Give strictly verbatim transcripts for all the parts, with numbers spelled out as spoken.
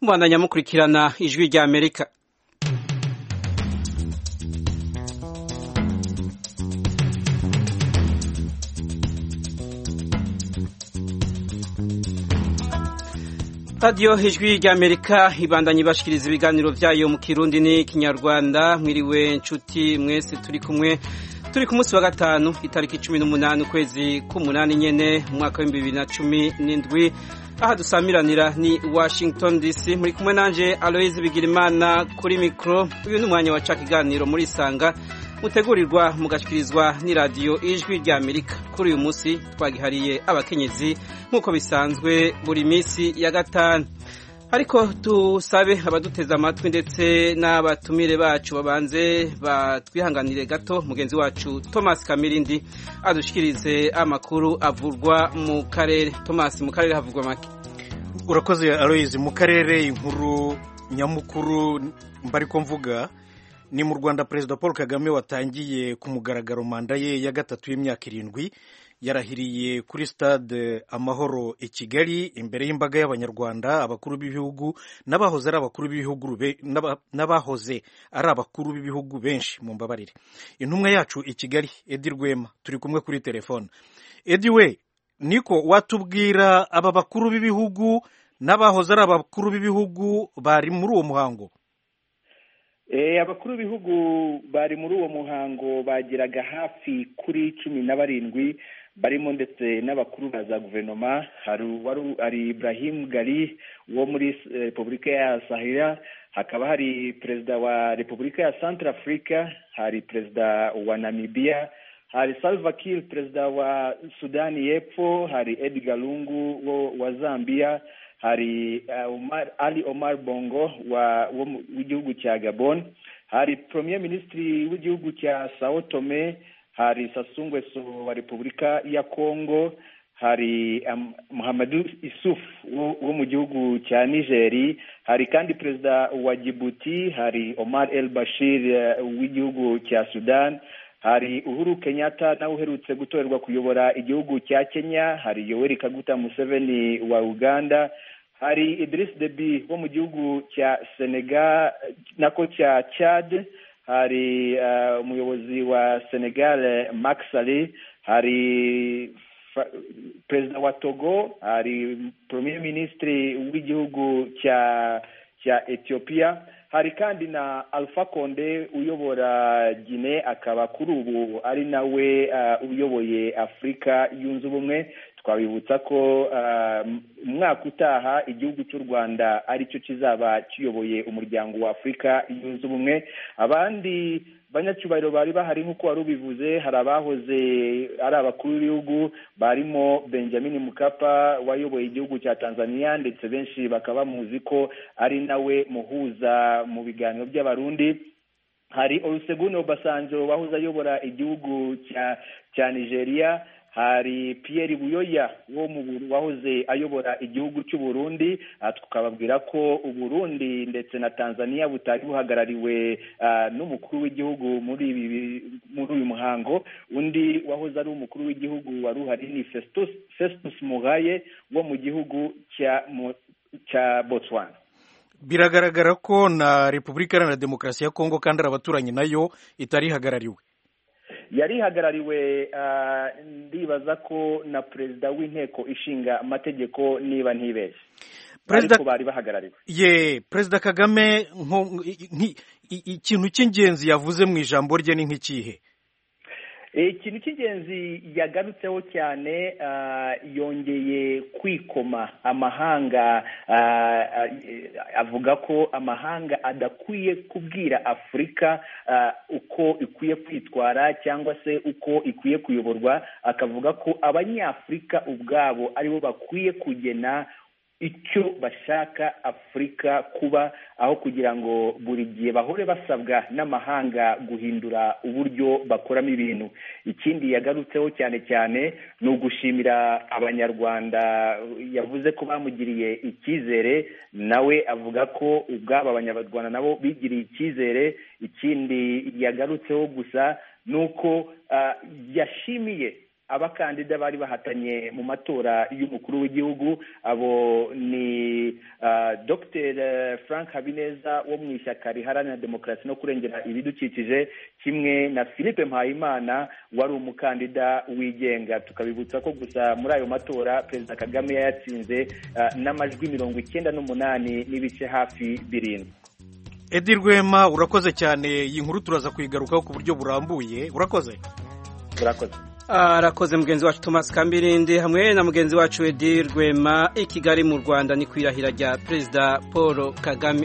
mubandanya mukurikirana ijwi rya Amerika. Radio ijwi rya Amerika ibandanye bashikiriza ibiganiro vyayo mu Kirundi ni Kinyarwanda. Mwiriwe nshuti mwese turi kumwe turi ku munsi wa gatanu itariki cumi n'umunani ukwezi k'umunani nyene mu mwaka wa bibiri na cumi n'indwi. Aha dusamiranira ni Washington D C, muri kumwe nanje Aloise Bigirimana kuri mikro. Uyu ni umwanya wa cakiganiro muri Sanga mutegurirwa mugashikirizwa ni radio ijwi rya Amerika. Kuri uyu munsi twagihariye abakenyezi nkuko bisanzwe buri misi ya gatanu. Ariko tusabe abaduteza amatwi ndetse n'abatumire bacu babanze batwihanganire gato. Mugenzi wacu Thomas Kamirindi adushikirize amakuru avurwa mu karere. Thomas, mu karere havugwa make? Urakoze Aloise. Mu karere inkuru nyamukuru mbariko mvuga ni mu Rwanda Perezida Paul Kagame watangiye ku mugaragaro manda ye ya gatatu y'imyaka irindwi. Yarahiriye kuri stade Amahoro i Kigali imbere y'imbaga y'abanyarwanda, abakuru b'ibihugu n'abahoze ari abakuru b'ibihugu n'abahoze ari abakuru b'ibihugu benshi mu mbabarire. Intumwa yacu i Kigali Edi Rwema turi kumwe kuri telefone. Edi we, niko watubwira aba bakuru b'ibihugu n'abahoze ari abakuru b'ibihugu bari muri uwo muhango? Eh abakuru b'ibihugu bari muri uwo muhango bagiraga hafi kuri cumi na barindwi, barimo ndetse n'abakuru ba za guverinoma. Hari wari ari Ibrahim Gali wo muri Repubulika ya Sahara, hakaba hari perezida wa Repubulika ya Central Africa, hari perezida wa Namibia, hari Salva Kiir perezida wa Sudani y'Epfo, hari Edgar Lungu wo wa Zambia, hari uh, Omar, Ali Omar Bongo wa w'igihugu cya Gabon, hari Premier Minister w'igihugu cya Sao Tome, hari Sassou Nguesso wa Repubulika ya Congo, hari um, Mahamadou Issouf wo mu gihugu cya Niger, hari kandi perezida wa Djibouti, hari Omar El Bashir uh, w'igihugu cya Sudan, hari Uhuru Kenyatta nawe uherutse gutorerwa kuyobora igihugu cya Kenya, hari Yoweri Kaguta Museveni wa Uganda, hari Idriss Deby wo mu gihugu cya Senegal nako cya Chad, hari umuyobozi uh, wa Senegal Macky Sall, hari perezida wa Togo, hari Premier Minister w'igihugu cya cya Ethiopia, hari kandi na Alpha Conde uyobora Guinea, akaba kuri ubu ari nawe uh, uyoboye Afrika yunze ubumwe. Twabibutsa ko umwaka uh, utaha igihugu cy'u Rwanda ari cyo kizaba kiyoboye umuryango wa Afrika yunze ubumwe. Abandi banyacyubahiro bari bahari nk'uko wari ubivuze, hari abahoze ari abakuru b'ibihugu barimo Benjamin Mkapa wayoboye igihugu cya Tanzania, ndetse benshi bakaba muzi ko ari nawe muhuza mu biganiro by'abarundi. Hari Olusegun Obasanjo wahoze ayobora igihugu cya cya Nigeria, hari Pierre Buyoya wo mu wahoze ayobora igihugu cy'u Burundi. Tukababwira ko u Burundi ndetse na Tanzania butari buhagarariwe uh, n'umukuru w'igihugu muri ibi muri uyu muhango. Undi wahoze ari umukuru w'igihugu wari uhari ni Festus Festus Mogae wo mu gihugu cya cya Botswana. Biragaragara ko na Repubulika Iharanira Demokarasi ya Kongo kandi abaturanyi nayo itari hagarariwe. Yari hagarariwe uh, ndibaza ko na perezida w'inteko ishinga amategeko niba ntibeshye. Perezida bari bahagarariwe. Ye, Perezida Kagame ikintu cy'ingenzi yavuze mu ijambo rye ni nk'ikihe? Ikintu cy'ingenzi yagarutseho cyane uh, yongeye kwikoma amahanga, uh, avuga ko amahanga adakwiye kubwira Afrika uh, uko ikwiye kwitwara cyangwa se uko ikwiye kuyoborwa. Akavuga ko abanyafrika ubwabo aribo bakwiye kugena icyo bashaka Afrika kuba, aho kugira ngo buri gihe bahore basabwa n'amahanga guhindura uburyo bakoramo ibintu. Ikindi yagarutseho cyane cyane ni ugushimira abanyarwanda, yavuze ko bamugiriye icyizere, nawe avuga ko ubwabo abanyarwanda nabo bigiriye icyizere. Ikindi yagarutseho gusa nuko uh, yashimiye abakandida bari bahatanye mu matora y'umukuru w'igihugu. Abo ni uh, Dr Frank Habineza wo mu ishyaka riharanira demokarasi no kurengera ibidukikije, kimwe na Philippe Mpayimana wari umukandida wigenga. Tukabibutsa ko gusa muri ayo matora Perezida Kagame yatsinze uh, n'amajwi mirongo icyenda n'umunani n'ibice hafi birindwi. Edi Rwema, urakoze cyane. Iyi nkuru turaza kuyigarukaho ku buryo burambuye. Urakoze. Urakoze. Arakoze mugenzi wacu Thomas Kambirindi hamwe na mugenzi wacu Edi Rwema. I Kigali mu Rwanda ni kwirahira rya Perezida Paul Kagame.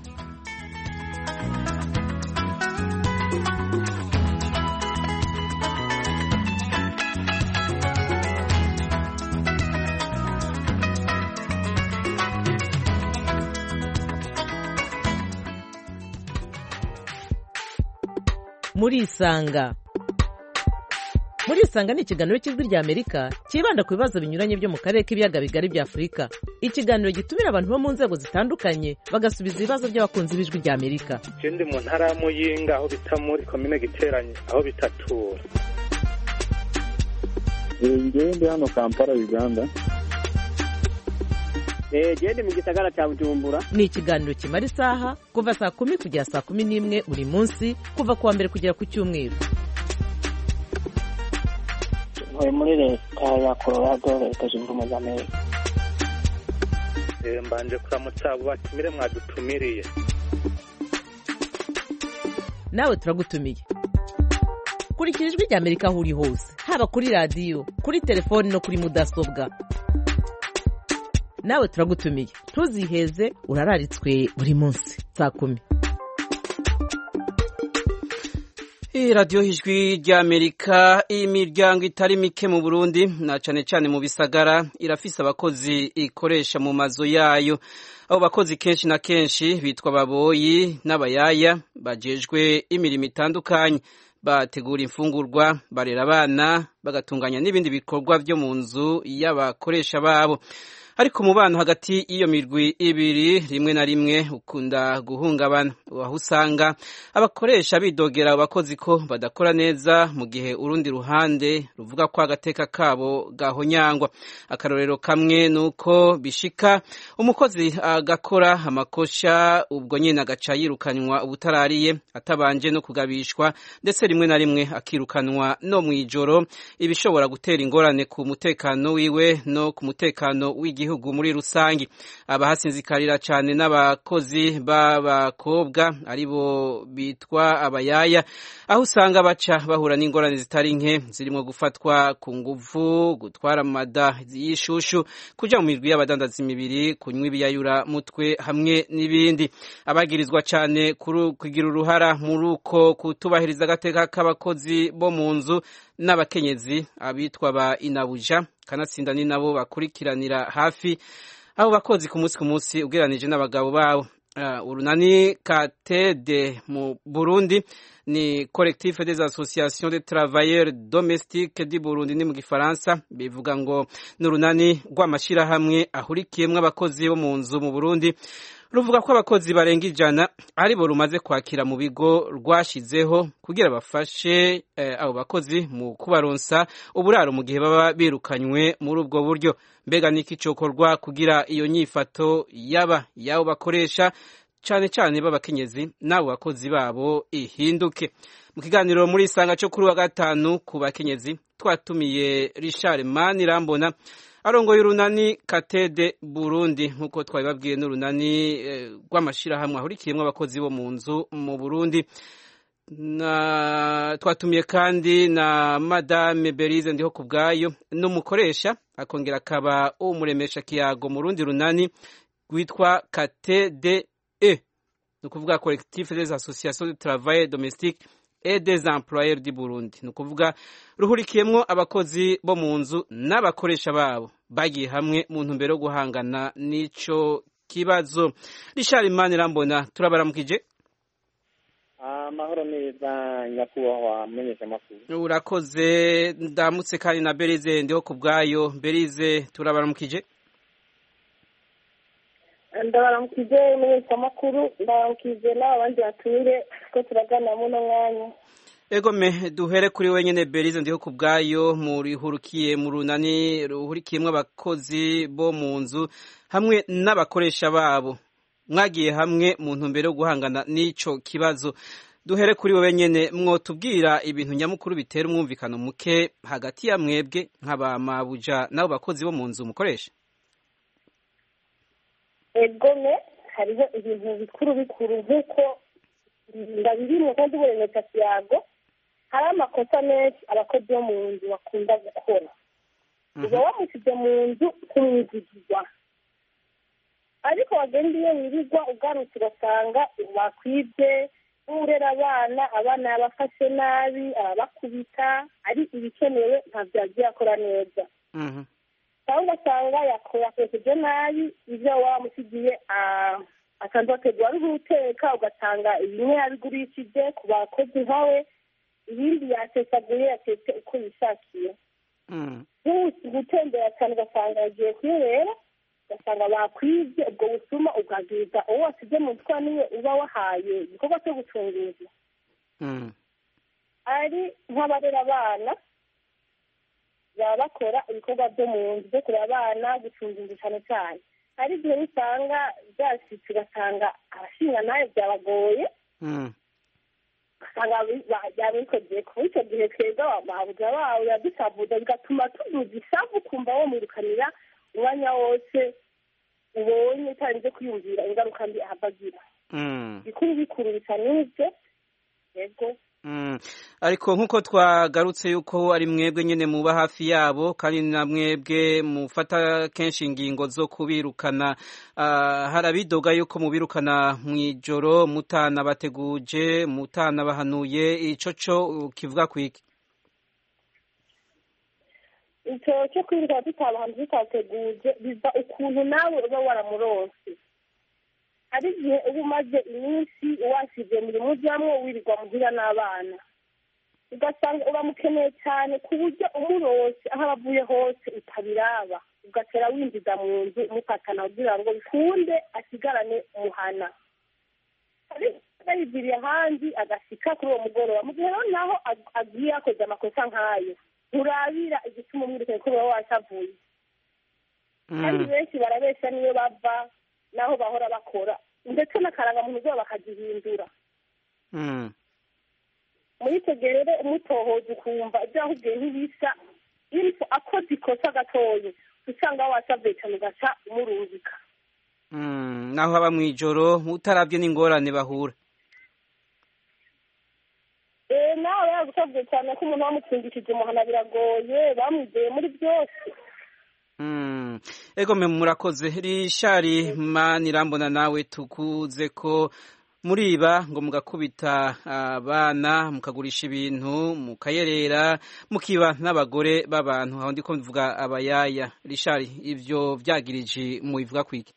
Muri Isanga. Muri Isanga ni ikiganiro cy'Ijwi rya Amerika kibanda ku bibazo binyuranye byo mu karere k'ibiyaga bigari bya Afurika. Ikiganiro gitumira abantu bo mu nzego zitandukanye bagasubiza ibibazo by'abakunzi b'Ijwi rya Amerika. Ikindi mu ntara ya Muyinga aho bita muri komine Giteranye aho bitatura. Ngiye ndi hano Kampala, Uganda. Eh, gende mu gisagara cya Bujumbura. Ni ikiganiro kimara isaha kuva saa kumi kugera saa kumi n'imwe buri munsi kuva kuwa mbere kugera ku cyumweru. Ntuye muri leta ya Colorado, leta zunze ubumwe za Amerika. Eh, mbanje kuramutsa abo batumire mwadutumiriye. Nawe turagutumiye. Kurikira Ijwi rya Amerika aho uri hose, haba kuri radio, kuri telefone no kuri mudasobwa. Nawe turagutumiye. Ntuziheze, urararitswe buri munsi saa kumi. Iyi radio Ijwi rya Amerika, imiryango itari mike mu Burundi na cane cane mu bisagara irafise abakozi ikoresha mu mazo yayo. Abo bakozi kenshi na kenshi bitwa baboyi n'abayaya bajejwe imirimo itandukanye. Bategura imfungurwa, barera abana, bagatunganya n'ibindi bikorwa byo mu nzu y'abakoresha babo. Ariko mu bana hagati y'iyo mirwi ibiri rimwe na rimwe ukunda guhungabana, aho usanga abakoresha bidogera abakozi ko badakora neza mu gihe urundi ruhande ruvuga ko agateka kabo gahonyangwa. Akarorero kamwe nuko bishika umukozi agakora amakosha ubwo nyene agaca yirukanywa ubutarariye atabanje no kugabishwa, ndetse rimwe na rimwe akirukanwa no mwijoro, ibishobora gutera ingorane ku mutekano wiwe no ku mutekano w'igihugu muri rusangi. Abahasinzikarira cyane n'abakozi b'abakobwa aribo bitwa abayaya, aho usanga baca bahura n'ingorane zitari nke zirimo gufatwa ku nguvu, gutwara amada y'ishushu, kuja mu mirwi y'abadandaza imibiri, kunywa ibiyayura mutwe hamwe n'ibindi. Abagirizwa cyane kugira uruhara muri uko kutubahiriza agateka k'abakozi bo mu nzu n'abakenyezi abitwa ba inabuja, kanatsinda ni nabo bakurikiranira hafi abo bakozi ku munsi ku munsi ugereranije n'abagabo babo. Uh, urunani Katede mu Burundi ni Collectif des Associations de Travailleurs Domestiques du Burundi ni mu Gifaransa, bivuga ngo n'urunani rw'amashirahamwe ahurikiyemwe abakozi bo mu nzu mu Burundi. Ruvuga ko abakozi barenga ijana aribo rumaze kwakira mu bigo rwashizeho kugira bafashe eh, abo bakozi mu kubaronsa uburaro mu gihe baba birukanywe muri ubwo buryo. Mbega niki cokorwa kugira iyo nyifato yaba yabo bakoresha cyane cyane b'abakenyezi n'abo bakozi babo ihinduke? Mu kiganiro muri Isanga cyo kuri wa gatanu ku bakenyezi twatumiye Richard Manirambona arongoye urunani Katede Burundi, nkuko twabibabwiye n'urunani rw'amashirahamwe ahurikiyemwe abakozi bo mu nzu mu Burundi. Na twatumiye kandi na Madame Berize ndiho kubgayo n'umukoresha akongera akaba umuremesha kiyago mu rundi runani rwitwa Katede E, nukuvuga Collectif des Associations de Travail Domestique et des Employeurs du Burundi, nukuvuga ruhurikiyemwo abakozi bo mu nzu n'abakoresha babo bagiye hamwe mu ntumbero guhangana n'ico kibazo. Richard Manirambona, turabaramukije. Amahoro neza nyakubahwa menyesha makuru. Urakoze, ndamutse kandi na Berize ndiho kubgayo. Berize, turabaramukije. Ndabaramukije menyesha makuru, ndabaramukije n'abandi batumire ko turagana mu mwanya. Egome duhere kuri wenyene Berize ndiho kubgayo murihurukiye mu runani ruhurikiyemwe abakozi bo mu nzu hamwe n'abakoresha babo mwagiye hamwe mu ntumbero yo guhangana n'ico kibazo duhere kuri wenyene mwotubwira ibintu nyamukuru bitera umwumvikano muke hagati ya mwebwe nk'abamabuja nabo bakozi bo mu nzu mukoresha. Egome hariho ibintu bikuru bikuru nk'uko ndabirimo kandi uburenganzira yago hari amakosa menshi abakozi bo mu nzu bakunda gukora uba wamusize mu nzu kumwizigirwa ariko wagenda iyo wirirwa ugarutse ugasanga bakwibye urera abana abana yabafashe nabi abakubita ari ibikenewe ntabyo yagiye akora neza cyangwa ugasanga yakoresheje nabi ibyo wamusigiye asanzwe ategura ari guteka ugasanga bimwe yabigurishije ku bakozi nkawe ibindi yatesaguye yatetse uko yishakiye gutembera cyane ugasanga yagiye kwirera ugasanga bakwibye ubwo busuma ubwagiriza uwo wasize mu mutwe niwe uba wahaye igikorwa cyo gucunguza ari nk'abarera abana baba bakora ibikorwa byo mu nzu byo kurera abana gucunguza cyane cyane hari igihe usanga byashyitse ugasanga abashinga nawe byabagoye ugasanga byabikoze kuri icyo gihe twebwe ababuja bawe yadusavuza bigatuma tuduza isavu ukumva wamwirukanira umwanya wose ubonye utarinze kwiyumvira ingaruka mbi ahabagira bikuru bikuru bisa n'ibyo yego ariko nk'uko twagarutse yuko ari mwebwe nyine muba hafi yabo kandi na mwebwe mufata kenshi ingingo zo kubirukana harabidoga yuko mubirukana mu ijoro mutana bateguje mutana bahanuye ico co kivuga kwiki icyo cyo kwirirwa tutabahantu tutateguje biva ukuntu nawe uba waramuronse hari igihe uba umaze iminsi wasize imirimo ujyamo wirirwa muhira n'abana ugasanga uramukeneye cyane ku buryo umurose aho abavuye hose utabiraba ugatera winjiza mu nzu umupatana kugira ngo bikunde asigarane umuhana yigiriye ahandi agasika kuri uwo mugoroba mu gihe rero naho agiye akoze amakosa nk'ayo urabira igituma umwirukanye ko uba washavuye kandi benshi barabesha niyo bava naho bahora bakora ndetse n'akarangamuntu zabo bakagihindura muri icyo gihe rero umutohoza ukumva ibyo ahubwiye ntibisa ariko akoze ikosa gatoya usanga washavuye cyane ugaca umurungika naho haba mu ijoro utarabye n'ingorane bahura nawe yagusabye cyane ko umuntu wamutsindishije umuhana biragoye bamwizeye muri byose ego mwe murakoze rishari manirambona nawe tukuze ko muriba ngo mugakubita abana mukagurisha ibintu mukayerera mukiba n'abagore b'abantu aho ndiko mvuga abayaya rishari ivyo vyagirije mu bivuga kwiki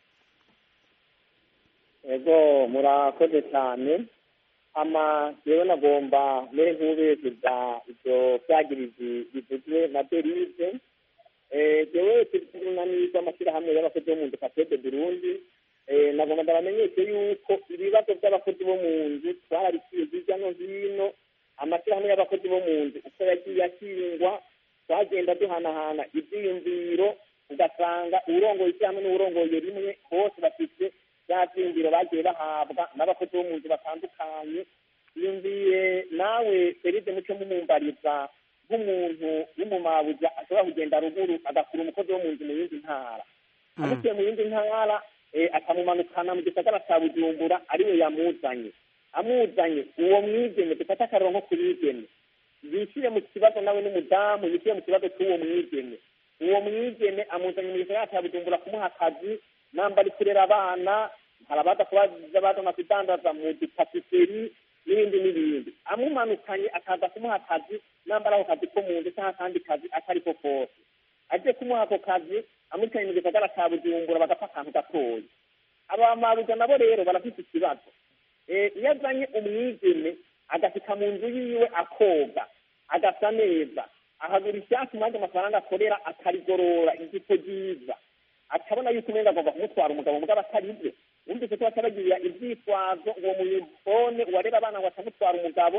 ego murakoze cyane ama yewe nagomba mere nk'ubezeza ibyo byagirije bivuzwe na Berize eh jewe tunanizwa amashyirahamwe y'abakozi bo mu nzu Katede Burundi eh nagomba ndabamenyeshe yuko ibibazo by'abakozi bo mu nzu twararikiye hirya no hino amashyirahamwe y'abakozi bo mu nzu uko yagiye akingwa twagenda duhanahana ibyiyumviro ugasanga urongoye ishyirahamwe n'urongoye rimwe bose bafite bya byiyumviro bagiye bahabwa n'abakozi bo mu nzu batandukanye yumviye nawe Berize muco mumumbariza nk'umuntu w'umumabuja ashobora kugenda ruguru agakura umukozi wo mu nzu mu yindi ntara amukiye mu yindi ntara akamumanukana mu gisagara cya Bujumbura ariwe yamuzanye amuzanye uwo mwigeme dufata akaronko ku bigeme yishyire mu kibazo nawe n'umudamu yishyire mu kibazo cy'uwo mwigeme uwo mwigeme amuzanye mu gisagara cya Bujumbura kumuha akazi namba ari kurera abana hari abaza kubaza bazana kudandaza mu dupatiteri n'ibindi n'ibindi amumanukanye akaza kumuha akazi namba ari ako kazi ko mu nzu cyangwa akandi kazi atari ko kose agiye kumuha ako kazi amutanye mu gisagara cya Bujumbura bagapfa akantu gatoya abamabuja nabo rero barafite ikibazo iyo azanye umwigeme agashyika mu nzu yiwe akoga agasa neza ahagura icyatsi maze amafaranga akorera akarigorora ijipo ryiza akabona yuko umenga agomba kumutwara umugabo mugabo atari bwe wumvise ko batabagirira ibyitwazo uwo muyibone uwarera abana ngo atamutwara umugabo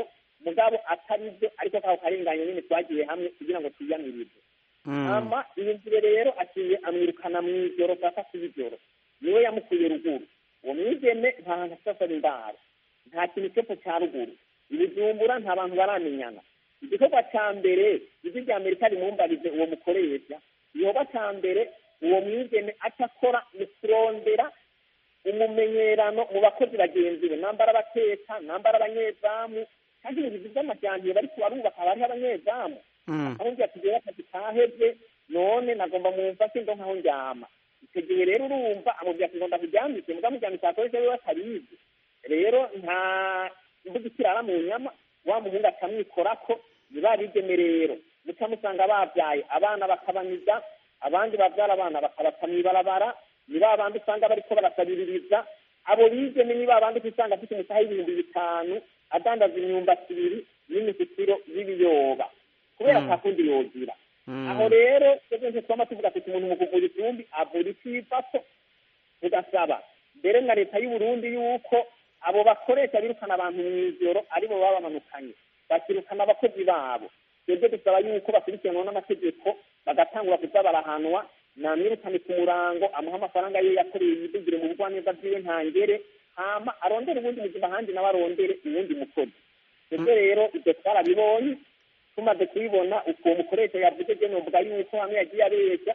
mugabo atari byo ariko kako karenganye nyine twagiye hamwe kugira ngo twiyamirize ama iyumvire rero aciye amwirukana mu ijoro saa sita z'ijoro niwe yamukuye ruguru uwo mwigeme nta hantu asasara indaro nta kintu cyose cya ruguru ibijumbura nta bantu baramenyana igikorwa cya mbere ijwi rya amerika rimumbarize uwo mukoresha igikorwa cya mbere uwo mwigeme acakora mu kurondera umumenyerano mu bakozi bagenzi be nambara abateka nambara abanyezamu kandi mu bizu by'amajyambere bari kubarubaka hariho abanyezamu aho ngira tugera akazi kahebye none nagomba mu mfashe ndo nkaho njyama icyo gihe rero urumva amubwira ati ngo ndakuryamishe muga muryamishe akoresha we batarizi rero nta mbuga ikirara mu nyama wa muhungu akamwikorako ntibabigeme rero muca musanga babyaye abana bakabaniza abandi babyara abana bakabata mw'ibarabara ni ba bandi usanga bariko barasabiririza abo bigeme ni ba bandi usanga afite umusaha y'ibihumbi bitanu adandaza imyumbati ibiri n'imisitiro y'ibiyoba kubera nta kundi yogira aho rero twebwe twama tuvuga tuti umuntu mu kuvura ivumbi avura icifako tugasaba mbere na leta y'u Burundi yuko abo bakoresha birukana abantu mw'ijoro aribo baba bamanukanye bakirukana abakozi babo twebwe dusaba yuko bakurikiranwa n'amategeko bagatangura kuza barahanwa namwirukane ku murango amuha amafaranga ye yakoreye yidugire mu bugwaneza bwiwe ntangere hama arondere ubundi buzima ahandi nawe arondere uwundi mukozi twebwe rero ibyo twarabibonye tumaze kubibona uko mukoresha yavuze je novuga yuko hamwe yagiye abeshya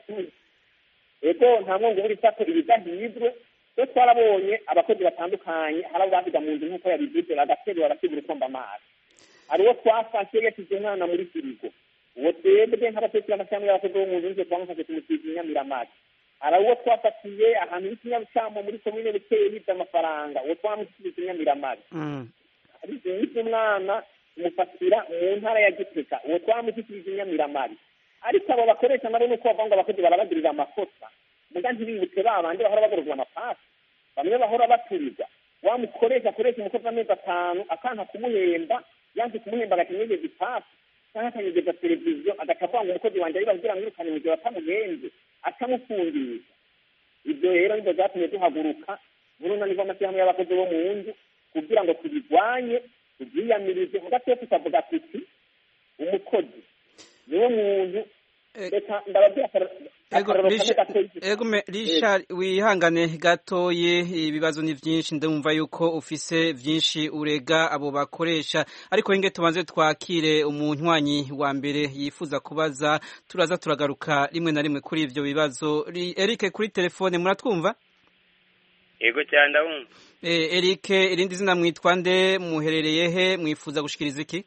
ego nta mwongo buri sako ibidahizwe twe twarabonye abakozi batandukanye hari abo bahiga mu nzu nk'uko yabivuze bagaterura basigura ukomba amazi hari uwo twafashe yashyize umwana muri firigo uwo twebwe nk'abatetsi b'amashami y'abakozi bo mu nzu nje twamufashe tumutiza inyamiramazi hari uwo twafatiye ahantu h'ikinyabicamo muri komine bukeye yibye amafaranga uwo twamutiza inyamiramazi hari yibye umwana umufatira mu ntara ya Gitega uwo twamutiza inyamiramazi ariko abo bakoresha nabo nuko bavuga ngo abakozi barabagirira amakosa muga ntibibutse babandi bahora bagorozwa amapasi bamwe bahora baturirwa wamukoresha akoresha umukozi w'amezi atanu akanta kumuhemba yanze kumuhemba agakenyegeza ipasi cyangwa akanyegeza televiziyo agacavuga ngo umukozi wanjye ariba kugira ngo yirukane mu gihe batamuhenze atamufungisha ibyo rero nibyo byatumye duhaguruka burunani bw'amashyirahamwe y'abakozi bo mu nzu kugira ngo tubirwanye tubyiyamirize muga twe tukavuga tuti umukozi niwo muntu reka ndababwira ego Richard wihangane gatoye ibibazo ni byinshi ndumva yuko ufise byinshi urega abo bakoresha ariko hinge tubanze twakire umunywanyi wa mbere yifuza kubaza turaza turagaruka rimwe na rimwe kuri ivyo bibazo Eric kuri telefone muratwumva Ego cyane ndabumva eh Eric irindi zina mwitwa nde muherereye he mwifuza gushikiriza iki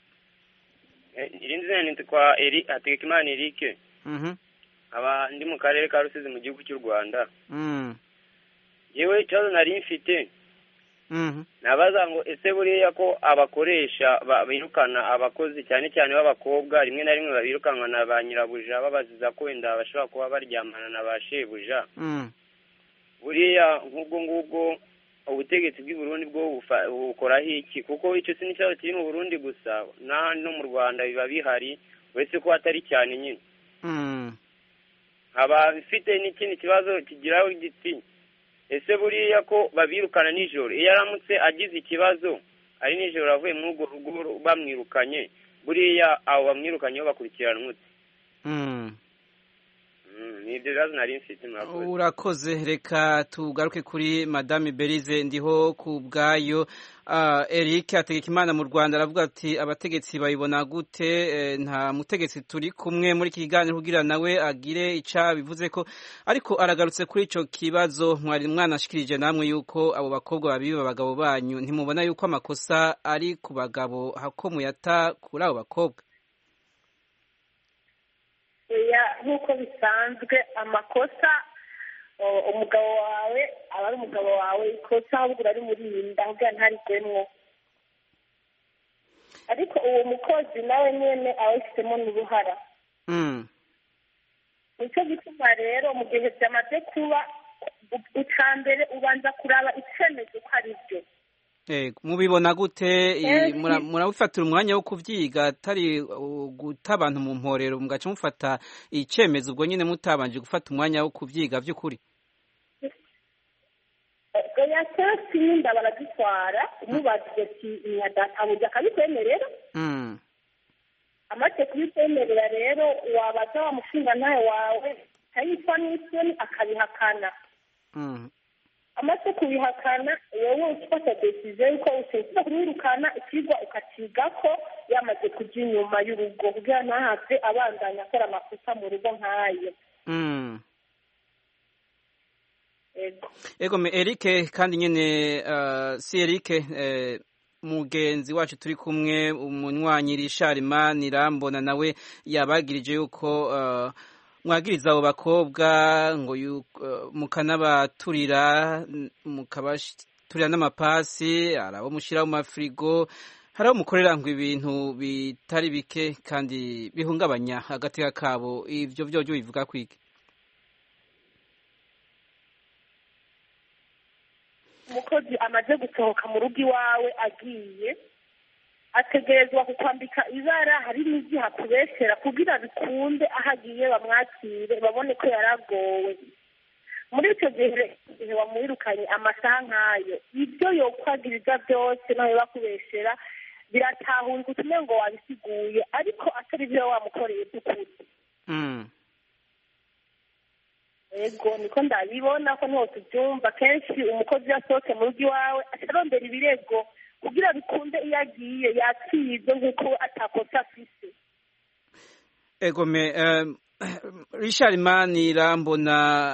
irindi zina nitwa Eri Hategekimana Eric mhm aba ndi mu karere ka Rusizi mu gihugu cy'u Rwanda mhm yewe cyazo nari mfite mhm nabaza ngo ese buriya ko abakoresha birukana abakozi cyane cyane b'abakobwa rimwe na rimwe babirukanwa na ba nyirabuja babaziza ko wenda bashobora kuba baryamana na ba shebuja mhm buriya nk'ubwo ngubwo ubutegetsi bw'i Burundi bwo bukoraho iki kuko icyo si n'ikibazo kiri mu Burundi gusa n'ahandi no mu Rwanda biba bihari wese ko atari cyane nyine mhm haba bifite n'ikindi kibazo kigiraho giti ese buriya ko babirukana nijoro iyo aramutse agize ikibazo ari nijoro avuye muri urwo rugo bamwirukanye buriya abo bamwirukanye bakurikirana umutse mhm nibyo bibazo nari mfite murakoze urakoze reka tugaruke kuri Madame Berize ndiho ku bwayo uh, Eric Hategekimana mu Rwanda aravuga ati abategetsi bayibona gute eh, nta mutegetsi turi kumwe muri iki kiganiro kugira nawe agire ica bivuze ko ariko aragarutse kuri ico kibazo mwari mwanashikirije namwe yuko abo bakobwa babiba abagabo banyu ntimubona yuko amakosa ari ku bagabo hako muyata kuri abo bakobwa nk'uko bisanzwe amakosa umugabo wawe aba ari umugabo wawe ikosa ahubwo urari murinda ahubwo ntarigwemwo ariko uwo mukozi nawe nyene awufitemo n'uruhara nicyo gituma rero mu gihe byamaze kuba uca mbere ubanza kuraba icyemezo ko ari byo mubibona gute murabifatira umwanya wo kubyiga atari guta abantu mu mporero mugaca mufata icyemezo ubwo nyine mutabanje gufata umwanya wo kubyiga by'ukuri oya kenshi n'inda baradutwara umubajije ati nyadatabuja akabikwemerera amaze kubikwemerera rero wabaza wa mushinga ntawe wawe akayitwa n'isoni akabihakana amaze kubihakana wowe ufata decision yuko utekereza kumwirukana ikigwa ukaciga ko yamaze kuja inyuma y'urugo kugira ntahave abandanya akora amakosa mu rugo nk'ayo. Ego me Eric kandi nyene uh, si Eric eh, mugenzi wacu turi kumwe umunywanyi Risharima Nirambona nawe yabagirije yuko uh, mwagiriza abo bakobwa ngo uh, mukanabaturira mukabaturira n'amapasi arabo mushira mu mafrigo haraho mukorera ngo ibintu bitari bike kandi bihungabanya hagati kabo ivyo byo byo bivuga kwiki umukozi amaze gusohoka mu rugo iwawe agiye ategerezwa kukwambika ibara hari n'igihe kubeshera kugira bikunde aho agiye bamwakire babone ko yaragowe muri icyo gihe wamwirukanye amasaha nk'ayo ibyo yokwagiriza byose nawe bakubeshera biratahurwa utume ngo wabisiguye ariko atari byo wamukoreye by'ukuri ego niko ndabibona ko ntose ubyumva kenshi umukozi yasohotse mu rugo iwawe atarondera ibirego kugira bikunde iyo agiye yatsibye nk'uko atakosa afise. Ego me Richard Manirambona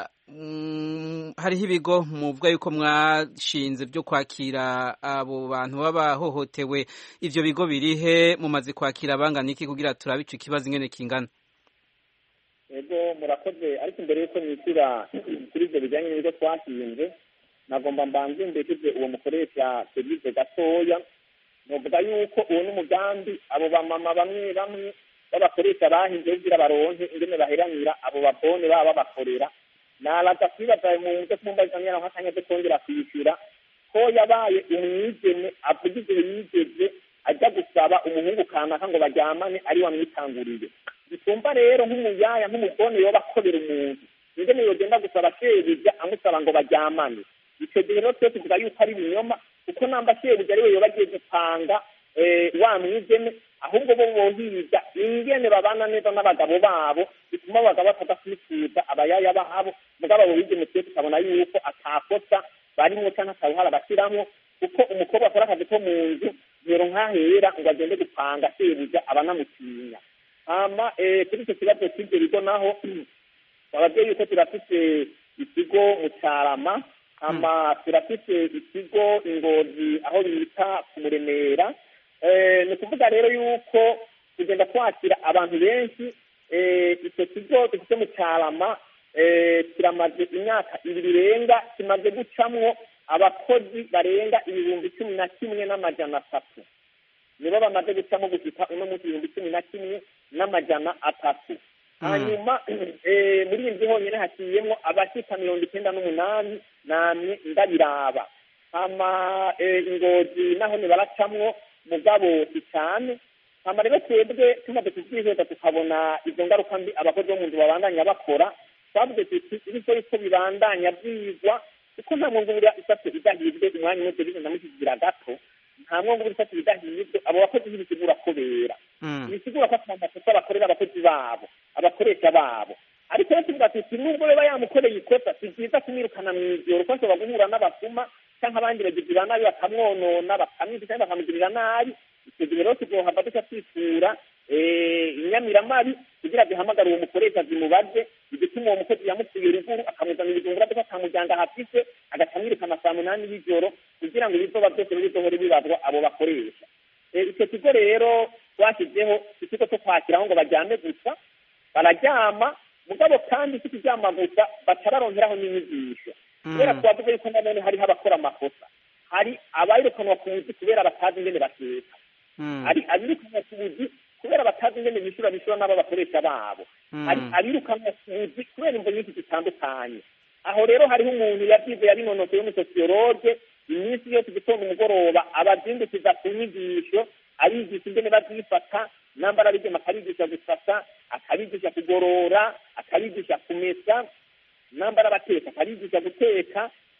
hariho ibigo muvuga yuko mwashinze byo kwakira abo bantu babahohotewe ivyo bigo birihe mumaze kwakira bangana iki kugira turabe ico kibazo ingene kingana? Ego murakoze ariko imbere yuko nyishyura kuri ibyo bijyanye n'ibigo twashinze nagomba mbanze mbekeze uwo mukoresha serivise gatoya novuga yuko uwo n'umugambi abo bamama bamwe bamwe b'abakoresha bahinze kugira baronke ingene baheranira abo babone baba babakorera naraza kwibaza mu nze kumbaza nyana nk'akanya zo kongera kwishyura ko yabaye umwigeme avuga igihe yigeze ajya gusaba umuhungu kanaka ngo baryamane ari wamwitanguriye bitumva rero nk'umuyaya nk'umugone yoba akorera umuntu ingene yogenda gusaba shebuja amusaba ngo baryamane icyo gihe rero twese tuvuga yuko ari ibinyoma kuko namba shebuja ariwe yoba agiye gupanga wa mwigeme ahubwo bo bohiga ingene babana neza n'abagabo babo bituma abagabo bataza kwifuza abayaya babo mugabo abo bigeme twese tukabona yuko atakosa barimwo canke atawuhara bashiramwo kuko umukobwa akora akazi ko mu nzu rero nkahera ngo agende gupanga shebuja abanamutinya hama kuri icyo kibazo cy'ibyo bigo naho ababyeyi yuko turafite ikigo mu Carama hama turafite ikigo Ingozi aho bita ku Muremera ni ukuvuga rero yuko tugenda twakira abantu benshi icyo kigo dufite mu Carama kiramaze imyaka ibiri irenga kimaze gucamwo abakozi barenga ibihumbi cumi na kimwe n'amajana atatu nibo bamaze gucamo gushika uno munsi ibihumbi cumi na kimwe n'amajana atatu hanyuma muri iyi nzu honyine haciyemo abashika mirongo icyenda n'umunani namwe ndabiraba hama Ingozi naho nibaracamwo mugabo cyane hama rero twebwe tumaze kubyiheza tukabona izo ngaruka mbi abakozi bo mu nzu babandanya bakora twavuze tuti ibiko yuko bibandanya byigwa kuko nta mwungu buriya isatse idahizwe umwanya umwe turize ndamukigira gato nta mwungu buriya isatse idahizwe abo bakozi b'ibisigura kubera ibisigura ko amakosa bakorera abakozi babo abakoresha babo ariko rero tuvuga tuti nubwo reba yamukoreye ikosa si byiza kumwirukana mw'ijoro kuko ashobora guhura n'abasuma cyangwa abandi bagizi ba nabi bakamwonona bakamwica cyangwa bakamugirira nabi icyo gihe rero tuzohava duca twisura inyamiramabi kugira duhamagare uwo mukoresha zimubaze igituma uwo mukozi yamukuye ruguru akamuzanira ibijungura byo akamujyanga hafise agaca amwirukana saa munani y'ijoro kugira ngo ibizoba byose bizohore bibazwa abo bakoresha icyo kigo rero twashyizeho ikigo cyo kwakiraho ngo baryame gusa bararyama mugabo kandi si kuryama gusa baca barongeraho n'inyigisho kubera twavuga yuko nanone hariho abakora amakosa hari abirukanwa ku buzi kubera batazi ingene bateka hari abirukanwa ku buzi kubera batazi ingene bishyura bishyura n'abo bakoresha babo hari abirukanwa ku buzi kubera imvo nyinshi zitandukanye aho rero hariho umuntu yabyize yabinonosoye w'umusosiyologe iminsi yose igitondo umugoroba abazindukiza ku nyigisho abigisha ingene bazifata nambara abigema akabigisha gufata akabigisha kugorora akabigisha kumesa nambara abateka akabigisha guteka